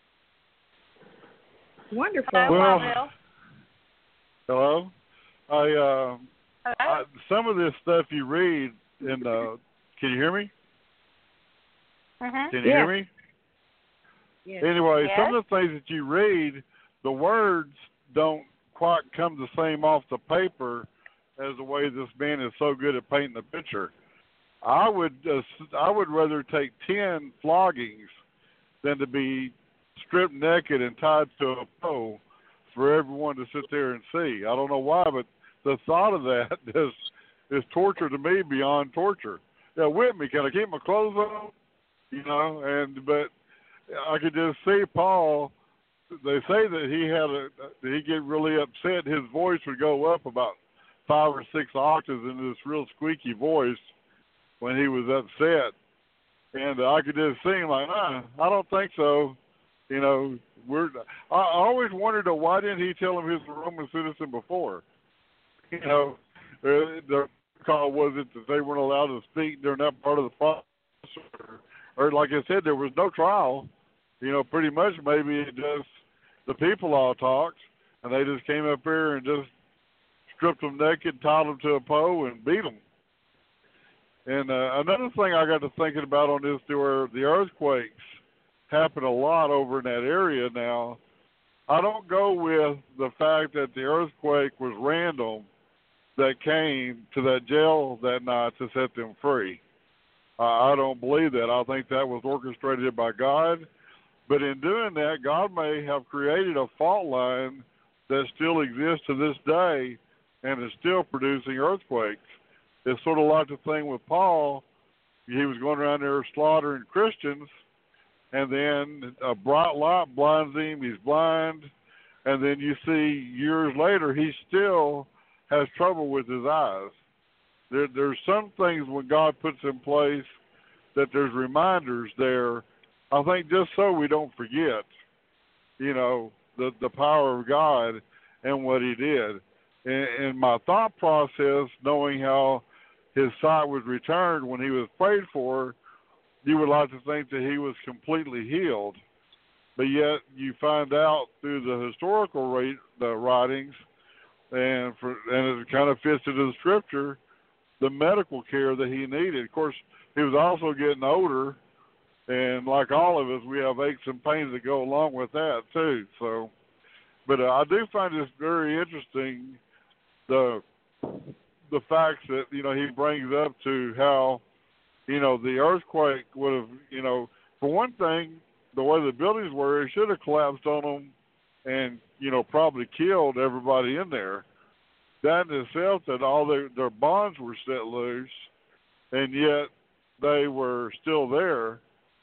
Wonderful. Hello, well, Wild Bill. Hello. I, uh, Hello? I some of this stuff you read in uh, can you hear me? Mm-hmm. Can you yeah. hear me? Yes. Anyway, yes. some of the things that you read, the words don't quite come the same off the paper as the way this man is so good at painting the picture. I would uh, I would rather take ten floggings than to be stripped naked and tied to a pole for everyone to sit there and see. I don't know why, but the thought of that is is torture to me beyond torture. Yeah, whip me. Can I keep my clothes on? You know, and but I could just see Paul. They say that he had a that he get really upset. His voice would go up about five or six octaves in this real squeaky voice when he was upset, and uh, I could just sing like, nah, I don't think so. You know, we're. I always wondered, uh, why didn't he tell him he was a Roman citizen before? You know, uh, the call was it that they weren't allowed to speak during that part of the process, or, or like I said, there was no trial. You know, pretty much maybe it just the people all talked, and they just came up here and just stripped them naked, tied them to a pole, and beat them. And uh, another thing I got to thinking about on this, there were the earthquakes happen a lot over in that area now. I don't go with the fact that the earthquake was random that came to that jail that night to set them free. Uh, I don't believe that. I think that was orchestrated by God. But in doing that, God may have created a fault line that still exists to this day and is still producing earthquakes. It's sort of like the thing with Paul. He was going around there slaughtering Christians, and then a bright light blinds him. He's blind. And then you see years later, he still has trouble with his eyes. There, there's some things when God puts in place that there's reminders there, I think, just so we don't forget, you know, the, the power of God and what he did. And, and my thought process, knowing how his sight was returned when he was prayed for, you would like to think that he was completely healed. But yet you find out through the historical rate, the writings, and for and it kind of fits into the scripture, the medical care that he needed. Of course, he was also getting older, and like all of us, we have aches and pains that go along with that too. So, but uh, I do find this very interesting, the the facts that, you know, he brings up to how, you know, the earthquake would have, you know, for one thing, the way the buildings were, it should have collapsed on them and, you know, probably killed everybody in there. That in itself, that all their, their bonds were set loose, and yet they were still there.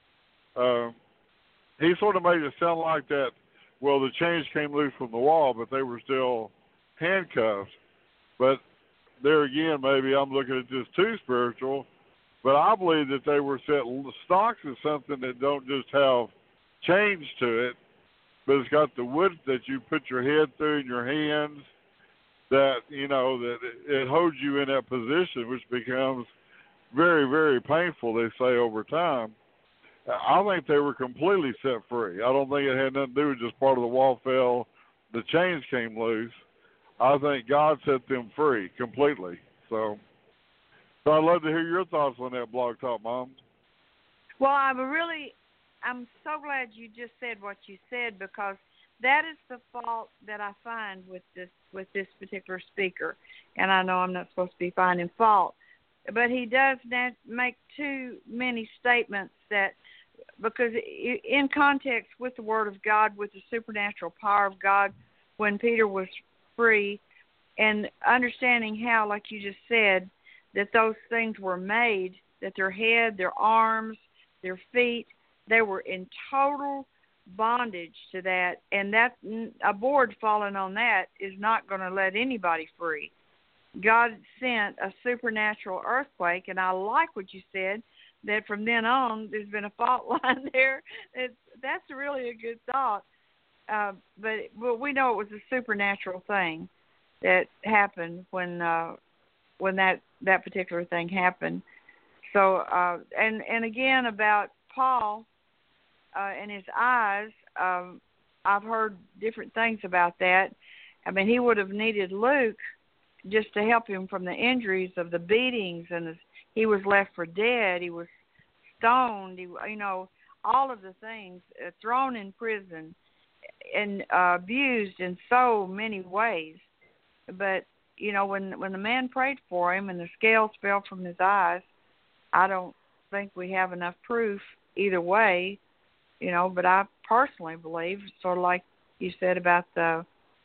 Um, he sort of made it sound like that, well, the chains came loose from the wall, but they were still handcuffed. But there again, maybe I'm looking at this too spiritual, but I believe that they were set. Stocks is something that don't just have chains to it, but it's got the wood that you put your head through in your hands, that, you know, that it, it holds you in that position, which becomes very, very painful, they say, over time. I think they were completely set free. I don't think it had nothing to do with just part of the wall fell, the chains came loose. I think God set them free completely. So, so I'd love to hear your thoughts on that, Blog Talk Mom. Well, I'm really, I'm so glad you just said what you said, because that is the fault that I find with this with this particular speaker. And I know I'm not supposed to be finding fault, but he does not make too many statements that, because in context with the Word of God, with the supernatural power of God, when Peter was free, and understanding how, like you just said, that those things were made, that their head, their arms, their feet, they were in total bondage to that, and that a board falling on that is not going to let anybody free. God sent a supernatural earthquake, and I like what you said, that from then on there's been a fault line there. It's, that's really a good thought, uh, but, but we know it was a supernatural thing that happened when uh, when that, that particular thing happened. So, uh, and, and again about Paul uh, and his eyes, um, I've heard different things about that. I mean, he would have needed Luke just to help him from the injuries of the beatings, and his, he was left for dead. He was stoned. He, you know, all of the things, uh, thrown in prison and uh, abused in so many ways. But you know, when when the man prayed for him and the scales fell from his eyes, I don't think we have enough proof either way. You know, but I personally believe, sort of like you said about the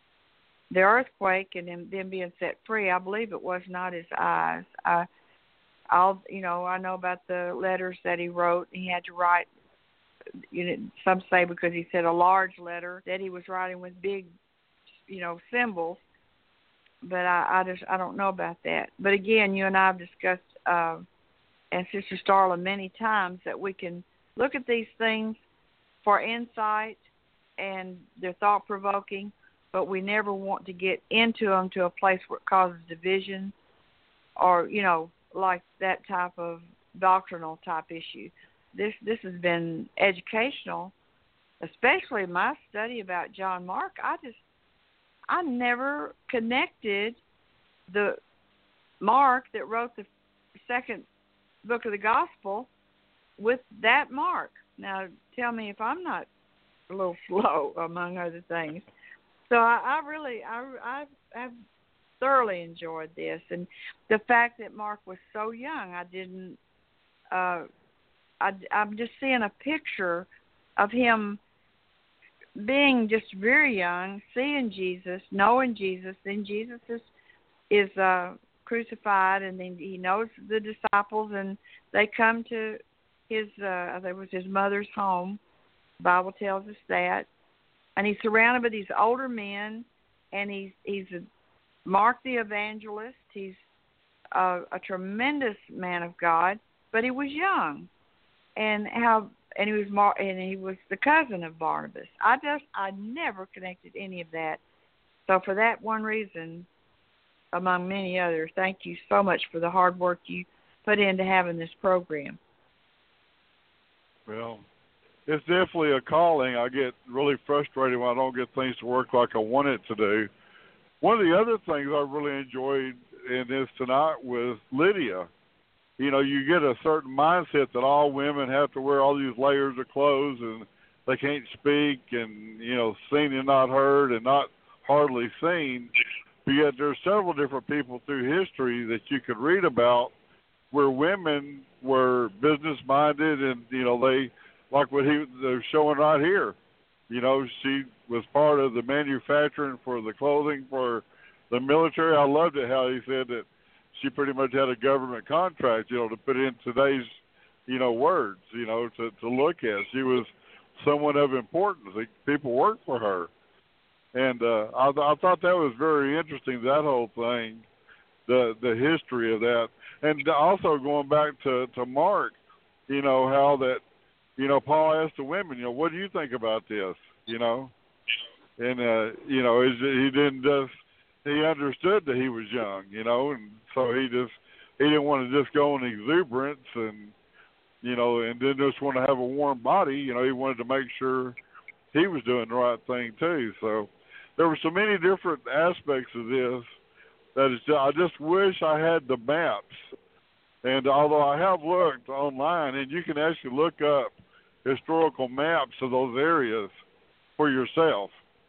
the earthquake and them, them being set free, I believe it was not his eyes. I, I'll, you know, I know about the letters that he wrote. He had to write, you know, some say because he said a large letter that he was writing with big, you know, symbols. But I, I just, I don't know about that. But again, you and I have discussed, uh, and Sister Starla many times, that we can look at these things for insight and they're thought-provoking, but we never want to get into them to a place where it causes division or, you know, like that type of doctrinal type issue. This this has been educational, especially my study about John Mark. I just, I never connected the Mark that wrote the second book of the gospel with that Mark. Now, tell me if I'm not a little slow, among other things. So I, I really, I, I, I've thoroughly enjoyed this. And the fact that Mark was so young, I didn't, uh, I, I'm just seeing a picture of him being just very young, seeing Jesus, knowing Jesus, then Jesus is is uh, crucified, and then he knows the disciples, and they come to his, uh, there was his mother's home. The Bible tells us that. And he's surrounded by these older men, and he's he's a, Mark the evangelist. He's a, a tremendous man of God, but he was young, and how and he was Mar- and he was the cousin of Barnabas. I just I never connected any of that. So for that one reason, among many others, thank you so much for the hard work you put into having this program. Well, it's definitely a calling. I get really frustrated when I don't get things to work like I want it to do. One of the other things I really enjoyed in this tonight was Lydia. You know, you get a certain mindset that all women have to wear all these layers of clothes and they can't speak and, you know, seen and not heard and not hardly seen. But yet there's several different people through history that you could read about where women were business-minded and, you know, they, like what he they're showing right here. You know, she was part of the manufacturing for the clothing for the military. I loved it how he said that she pretty much had a government contract, you know, to put in today's, you know, words, you know, to, to look at. She was someone of importance. People worked for her. And uh, I, I thought that was very interesting, that whole thing, the the history of that. And also going back to, to Mark, you know, how that, you know, Paul asked the women, you know, what do you think about this, you know? And, uh, you know, he didn't just, he understood that he was young, you know, and so he just, he didn't want to just go in exuberance and, you know, and then just want to have a warm body. You know, he wanted to make sure he was doing the right thing too. So there were so many different aspects of this that it's just, I just wish I had the maps. And although I have looked online, and you can actually look up historical maps of those areas for yourself.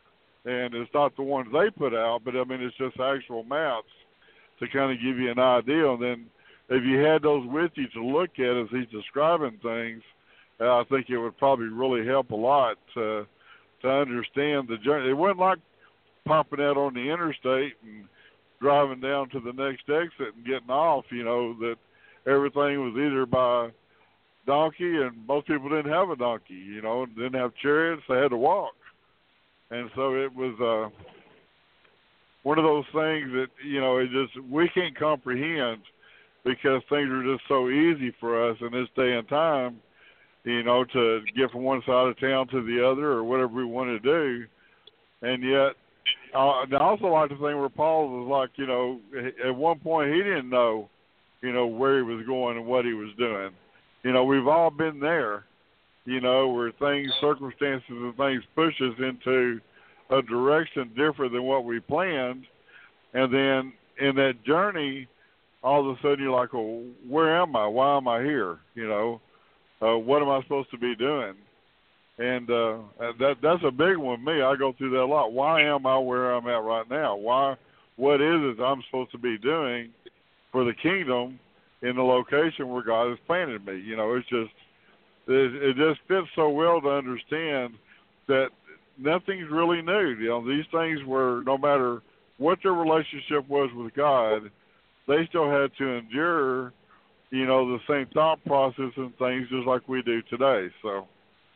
And it's not the ones they put out, but I mean, it's just actual maps to kind of give you an idea. And then if you had those with you to look at as he's describing things, uh, I think it would probably really help a lot to, to understand the journey. It wasn't like popping out on the interstate and driving down to the next exit and getting off, you know, that everything was either by donkey, and most people didn't have a donkey, you know, didn't have chariots, they had to walk. And so it was uh, one of those things that, you know, it just, we can't comprehend because things are just so easy for us in this day and time, you know, to get from one side of town to the other or whatever we want to do. And yet, uh, I also like the thing where Paul was like, you know, at one point he didn't know, you know, where he was going and what he was doing. You know, we've all been there, you know, where things, circumstances and things push us into a direction different than what we planned. And then in that journey, all of a sudden you're like, well, where am I? Why am I here? You know, uh, what am I supposed to be doing? And uh, that that's a big one with me. I go through that a lot. Why am I where I'm at right now? Why? What is it I'm supposed to be doing for the kingdom in the location where God has planted me? You know, it's just, it, it just fits so well to understand that nothing's really new. You know, these things were, no matter what their relationship was with God, they still had to endure, you know, the same thought process and things just like we do today. So,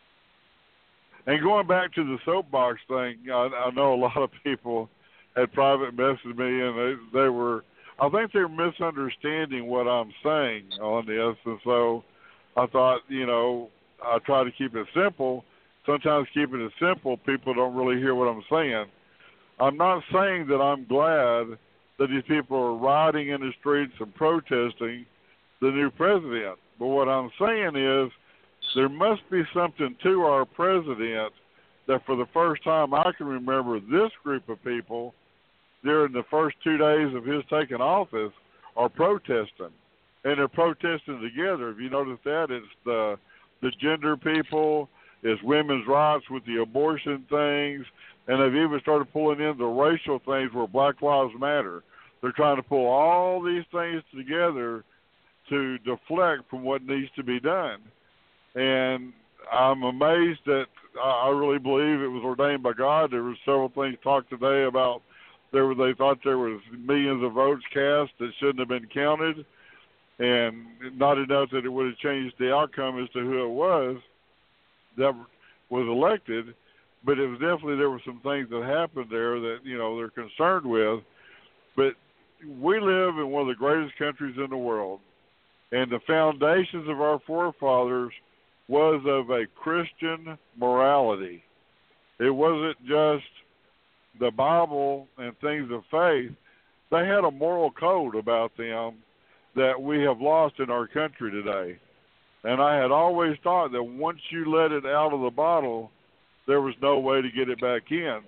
and going back to the soapbox thing, I, I know a lot of people had private messaged me, and they, they were, I think they're misunderstanding what I'm saying on this, and so I thought, you know, I try to keep it simple. Sometimes keeping it simple, people don't really hear what I'm saying. I'm not saying that I'm glad that these people are rioting in the streets and protesting the new president, but what I'm saying is there must be something to our president that for the first time I can remember, this group of people during the first two days of his taking office are protesting. And they're protesting together. If you notice that, it's the the gender people, it's women's rights with the abortion things, and they've even started pulling in the racial things where Black Lives Matter. They're trying to pull all these things together to deflect from what needs to be done. And I'm amazed that I really believe it was ordained by God. There were several things talked today about there were, they thought there was millions of votes cast that shouldn't have been counted, and not enough that it would have changed the outcome as to who it was that was elected. But it was definitely, there were some things that happened there that, you know, they're concerned with. But we live in one of the greatest countries in the world, and the foundations of our forefathers was of a Christian morality. It wasn't just the Bible and things of faith. They had a moral code about them that we have lost in our country today. And I had always thought that once you let it out of the bottle, there was no way to get it back in.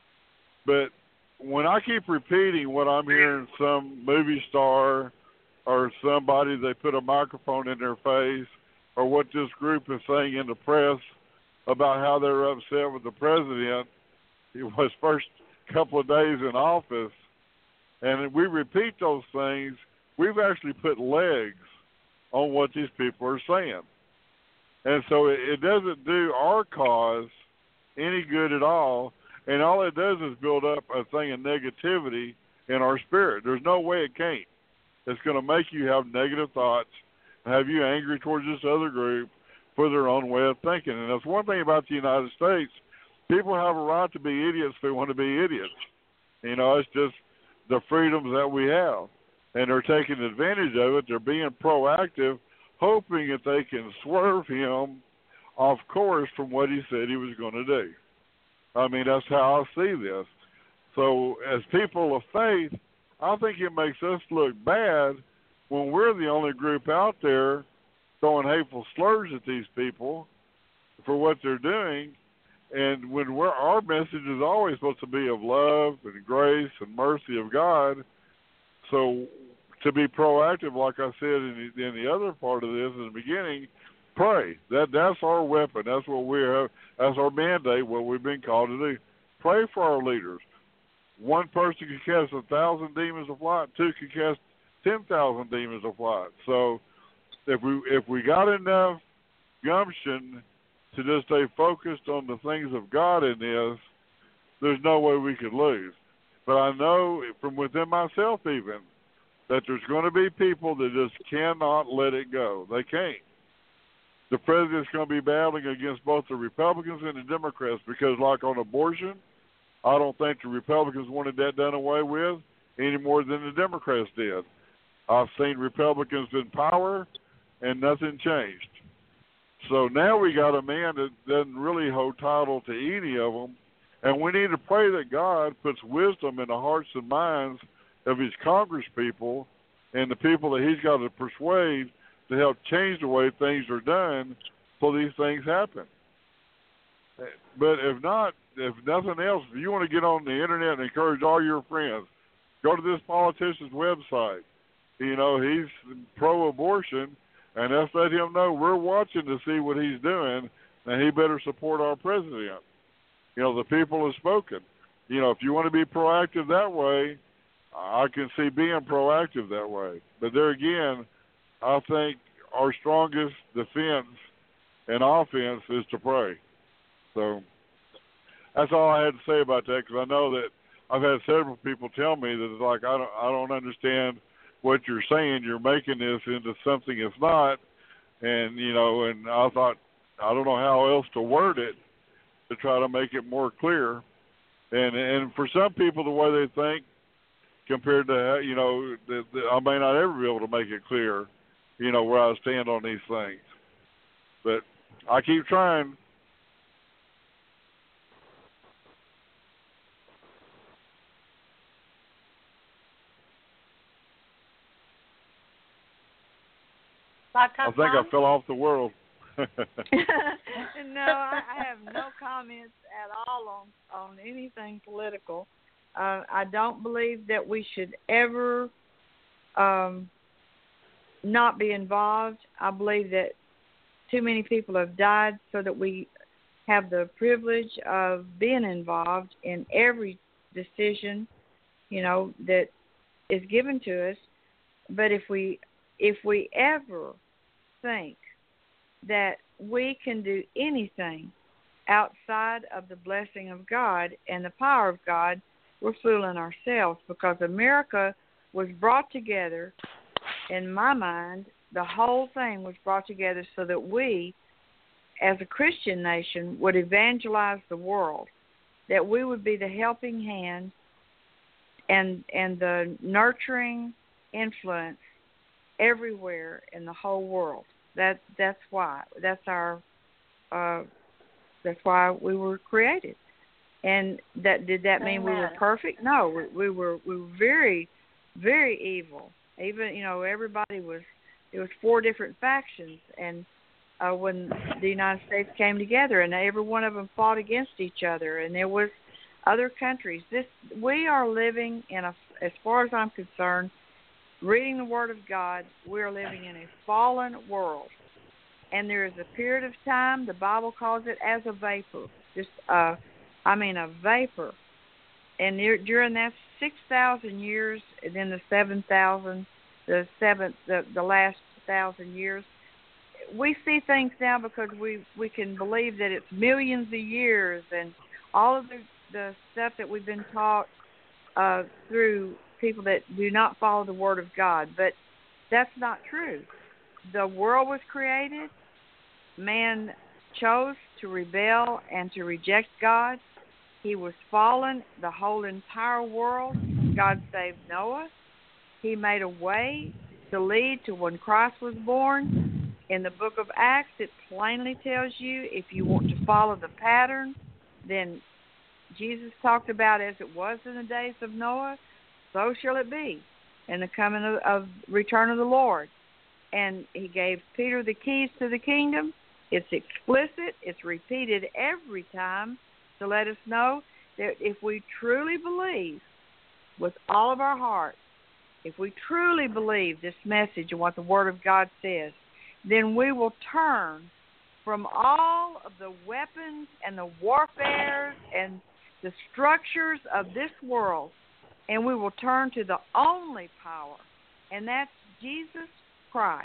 But when I keep repeating what I'm hearing some movie star or somebody, they put a microphone in their face, or what this group is saying in the press about how they're upset with the president, it was first couple of days in office, and we repeat those things, we've actually put legs on what these people are saying. And so it, it doesn't do our cause any good at all, and all it does is build up a thing of negativity in our spirit. There's no way it can't. It's going to make you have negative thoughts, have you angry towards this other group for their own way of thinking. And that's one thing about the United States. People have a right to be idiots if they want to be idiots. You know, it's just the freedoms that we have. And they're taking advantage of it. They're being proactive, hoping that they can swerve him off course from what he said he was going to do. I mean, that's how I see this. So as people of faith, I think it makes us look bad when we're the only group out there throwing hateful slurs at these people for what they're doing, and when we're, our message is always supposed to be of love and grace and mercy of God. So to be proactive, like I said in the, in the other part of this in the beginning, pray. That that's our weapon. That's what we have. That's our mandate. What we've been called to do. Pray for our leaders. One person can cast a thousand demons afloat. Two can cast ten thousand demons afloat. So if we if we got enough gumption to just stay focused on the things of God in this, there's no way we could lose. But I know from within myself even that there's going to be people that just cannot let it go. They can't. The president's going to be battling against both the Republicans and the Democrats because, like on abortion, I don't think the Republicans wanted that done away with any more than the Democrats did. I've seen Republicans in power, and nothing changed. So now we got a man that doesn't really hold title to any of them, and we need to pray that God puts wisdom in the hearts and minds of his Congress people and the people that he's got to persuade to help change the way things are done so these things happen. But if not, if nothing else, if you want to get on the internet and encourage all your friends, go to this politician's website. You know, he's pro-abortion, and let's let him know we're watching to see what he's doing, and he better support our president. You know, the people have spoken. You know, if you want to be proactive that way, I can see being proactive that way. But there again, I think our strongest defense and offense is to pray. So that's all I had to say about that, because I know that I've had several people tell me that it's like, I don't, I don't understand what you're saying. You're making this into something it's not. And, you know, and I thought, I don't know how else to word it to try to make it more clear. And and for some people, the way they think compared to, you know, the, the, I may not ever be able to make it clear, you know, where I stand on these things. But I keep trying. I think I fell off the world. No, I, I have no comments at all on, on anything political. Uh, I don't believe that we should ever um, not be involved. I believe that too many people have died so that we have the privilege of being involved in every decision, you know, that is given to us. But if we if we ever think that we can do anything outside of the blessing of God and the power of God, we're fooling ourselves, because America was brought together, in my mind, the whole thing was brought together so that we, as a Christian nation, would evangelize the world, that we would be the helping hand and and the nurturing influence everywhere in the whole world. That that's why that's our uh, that's why we were created. And that did that mean Amen. we were perfect? No, we, we were we were very, very evil. Even you know everybody was. It was four different factions, and uh, when the United States came together, and every one of them fought against each other, and there was other countries. This we are living in a, as far as I'm concerned, reading the Word of God, we are living in a fallen world, and there is a period of time. The Bible calls it as a vapor, just uh, I mean a vapor, and there, during that six thousand years, and then the seven thousand. The seventh, the, the last thousand years, we see things now because we we can believe that it's millions of years, and all of the the stuff that we've been taught uh, through people that do not follow the Word of God. But that's not true. The world was created. Man chose to rebel and to reject God. He was fallen. The whole entire world. God saved Noah. He made a way to lead to when Christ was born. In the book of Acts, it plainly tells you if you want to follow the pattern, then Jesus talked about as it was in the days of Noah, so shall it be in the coming of, of return of the Lord. And he gave Peter the keys to the kingdom. It's explicit. It's repeated every time to let us know that if we truly believe with all of our heart, if we truly believe this message and what the Word of God says, then we will turn from all of the weapons and the warfare and the structures of this world, and we will turn to the only power, and that's Jesus Christ,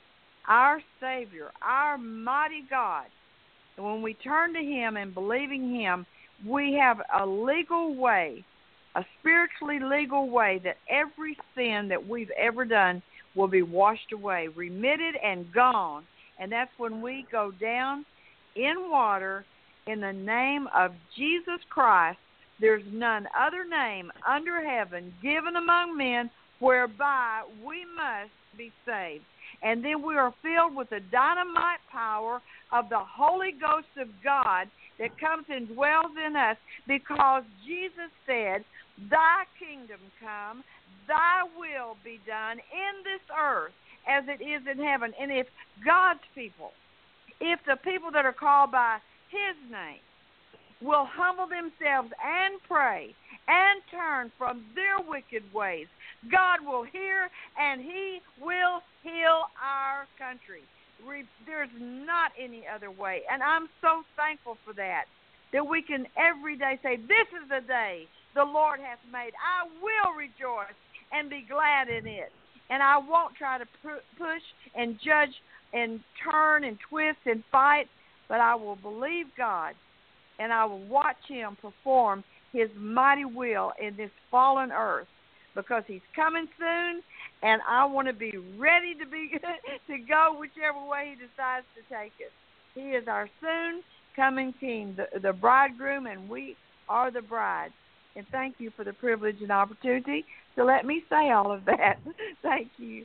our Savior, our mighty God. And when we turn to Him and believe in Him, we have a legal way, a spiritually legal way that every sin that we've ever done will be washed away, remitted and gone. And that's when we go down in water in the name of Jesus Christ. There's none other name under heaven given among men whereby we must be saved. And then we are filled with the dynamite power of the Holy Ghost of God that comes and dwells in us, because Jesus said, "Thy kingdom come, thy will be done in this earth as it is in heaven." And if God's people, if the people that are called by His name will humble themselves and pray and turn from their wicked ways, God will hear and He will heal our country. There's not any other way. And I'm so thankful for that, that we can every day say, "This is the day the Lord hath made. I will rejoice and be glad in it." And I won't try to push and judge and turn and twist and fight, but I will believe God, and I will watch Him perform His mighty will in this fallen earth, because He's coming soon, and I want to be ready to be to go whichever way He decides to take us. He is our soon coming King, the, the bridegroom, and we are the bride. And thank you for the privilege and opportunity to let me say all of that. Thank you.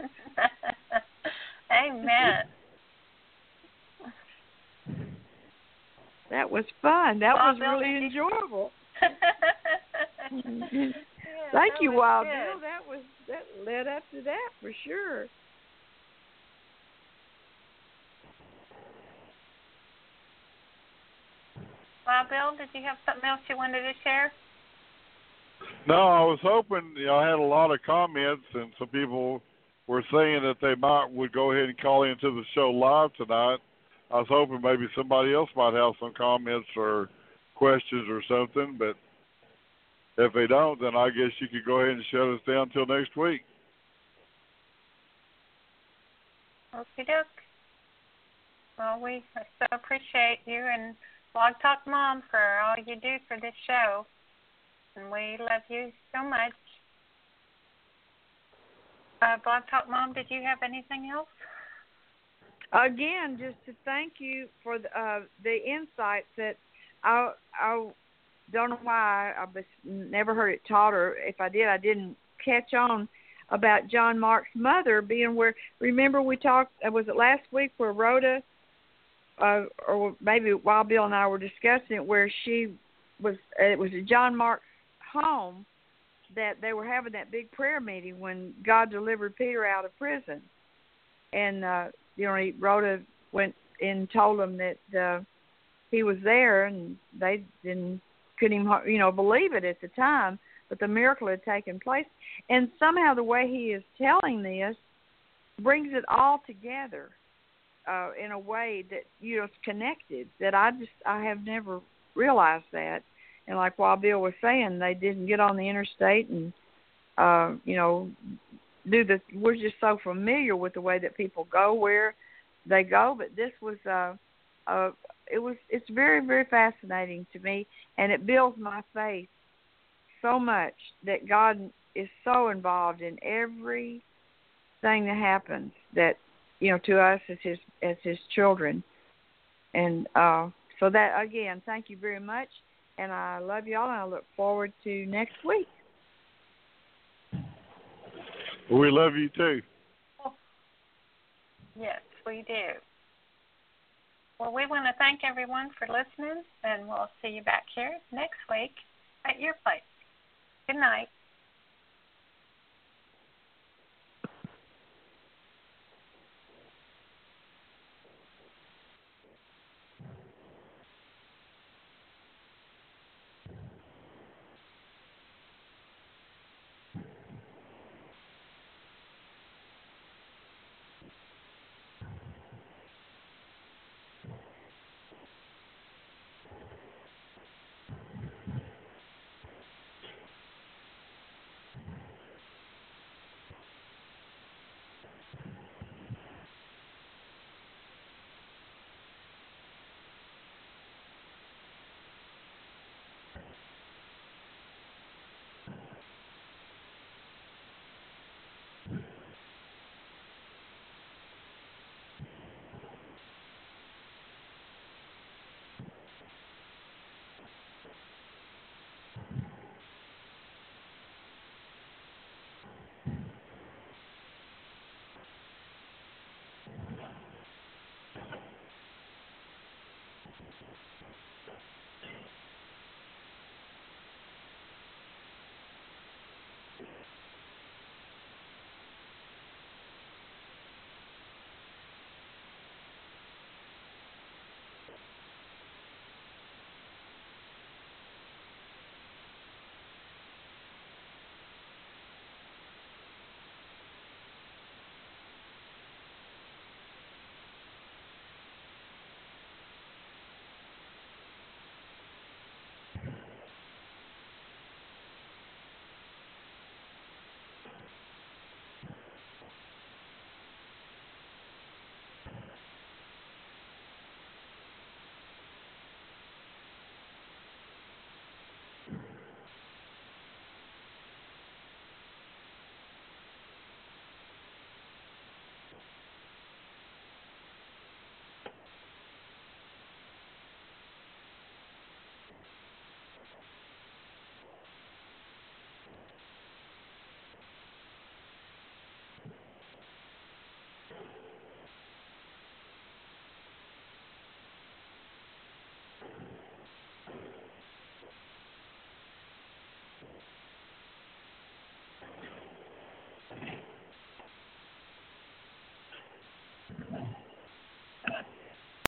Amen. That was fun. That Wild was Bill, really did you- enjoyable. Yeah, Thank that you, was Wild good. Bill. That was that led up to that for sure. Wild Bill, did you have something else you wanted to share? No, I was hoping. You know, I had a lot of comments, and some people were saying that they might would go ahead and call into the show live tonight. I was hoping maybe somebody else might have some comments or questions or something, but if they don't, then I guess you could go ahead and shut us down until next week. Okie doke. Well, we so appreciate you and Blog Talk Mom for all you do for this show. And we love you so much. Uh, Blog Talk Mom, did you have anything else? Again, just to thank you for the, uh, the insights that I, I don't know why I was, never heard it taught, or if I did, I didn't catch on about John Mark's mother being where, remember we talked, was it last week where Rhoda, uh, or maybe Wild Bill and I were discussing it, where she was, it was at John Mark's home that they were having that big prayer meeting when God delivered Peter out of prison. And, uh, you know, he, Rhoda went and told them that uh, he was there, and they didn't, couldn't even, you know, believe it at the time, but the miracle had taken place. And somehow the way he is telling this brings it all together uh, in a way that, you know, it's connected, that I just, I have never realized that. And like Wild Bill was saying, they didn't get on the interstate and, uh, you know, do the, we're just so familiar with the way that people go where they go, but this was, uh, uh, it was, it's very, very fascinating to me, and it builds my faith so much that God is so involved in everything that happens, that, you know, to us as his, as his children. And uh, so that, again, thank you very much. And I love y'all, and I look forward to next week. We love you, too. Yes, we do. Well, we want to thank everyone for listening, and we'll see you back here next week at your place. Good night.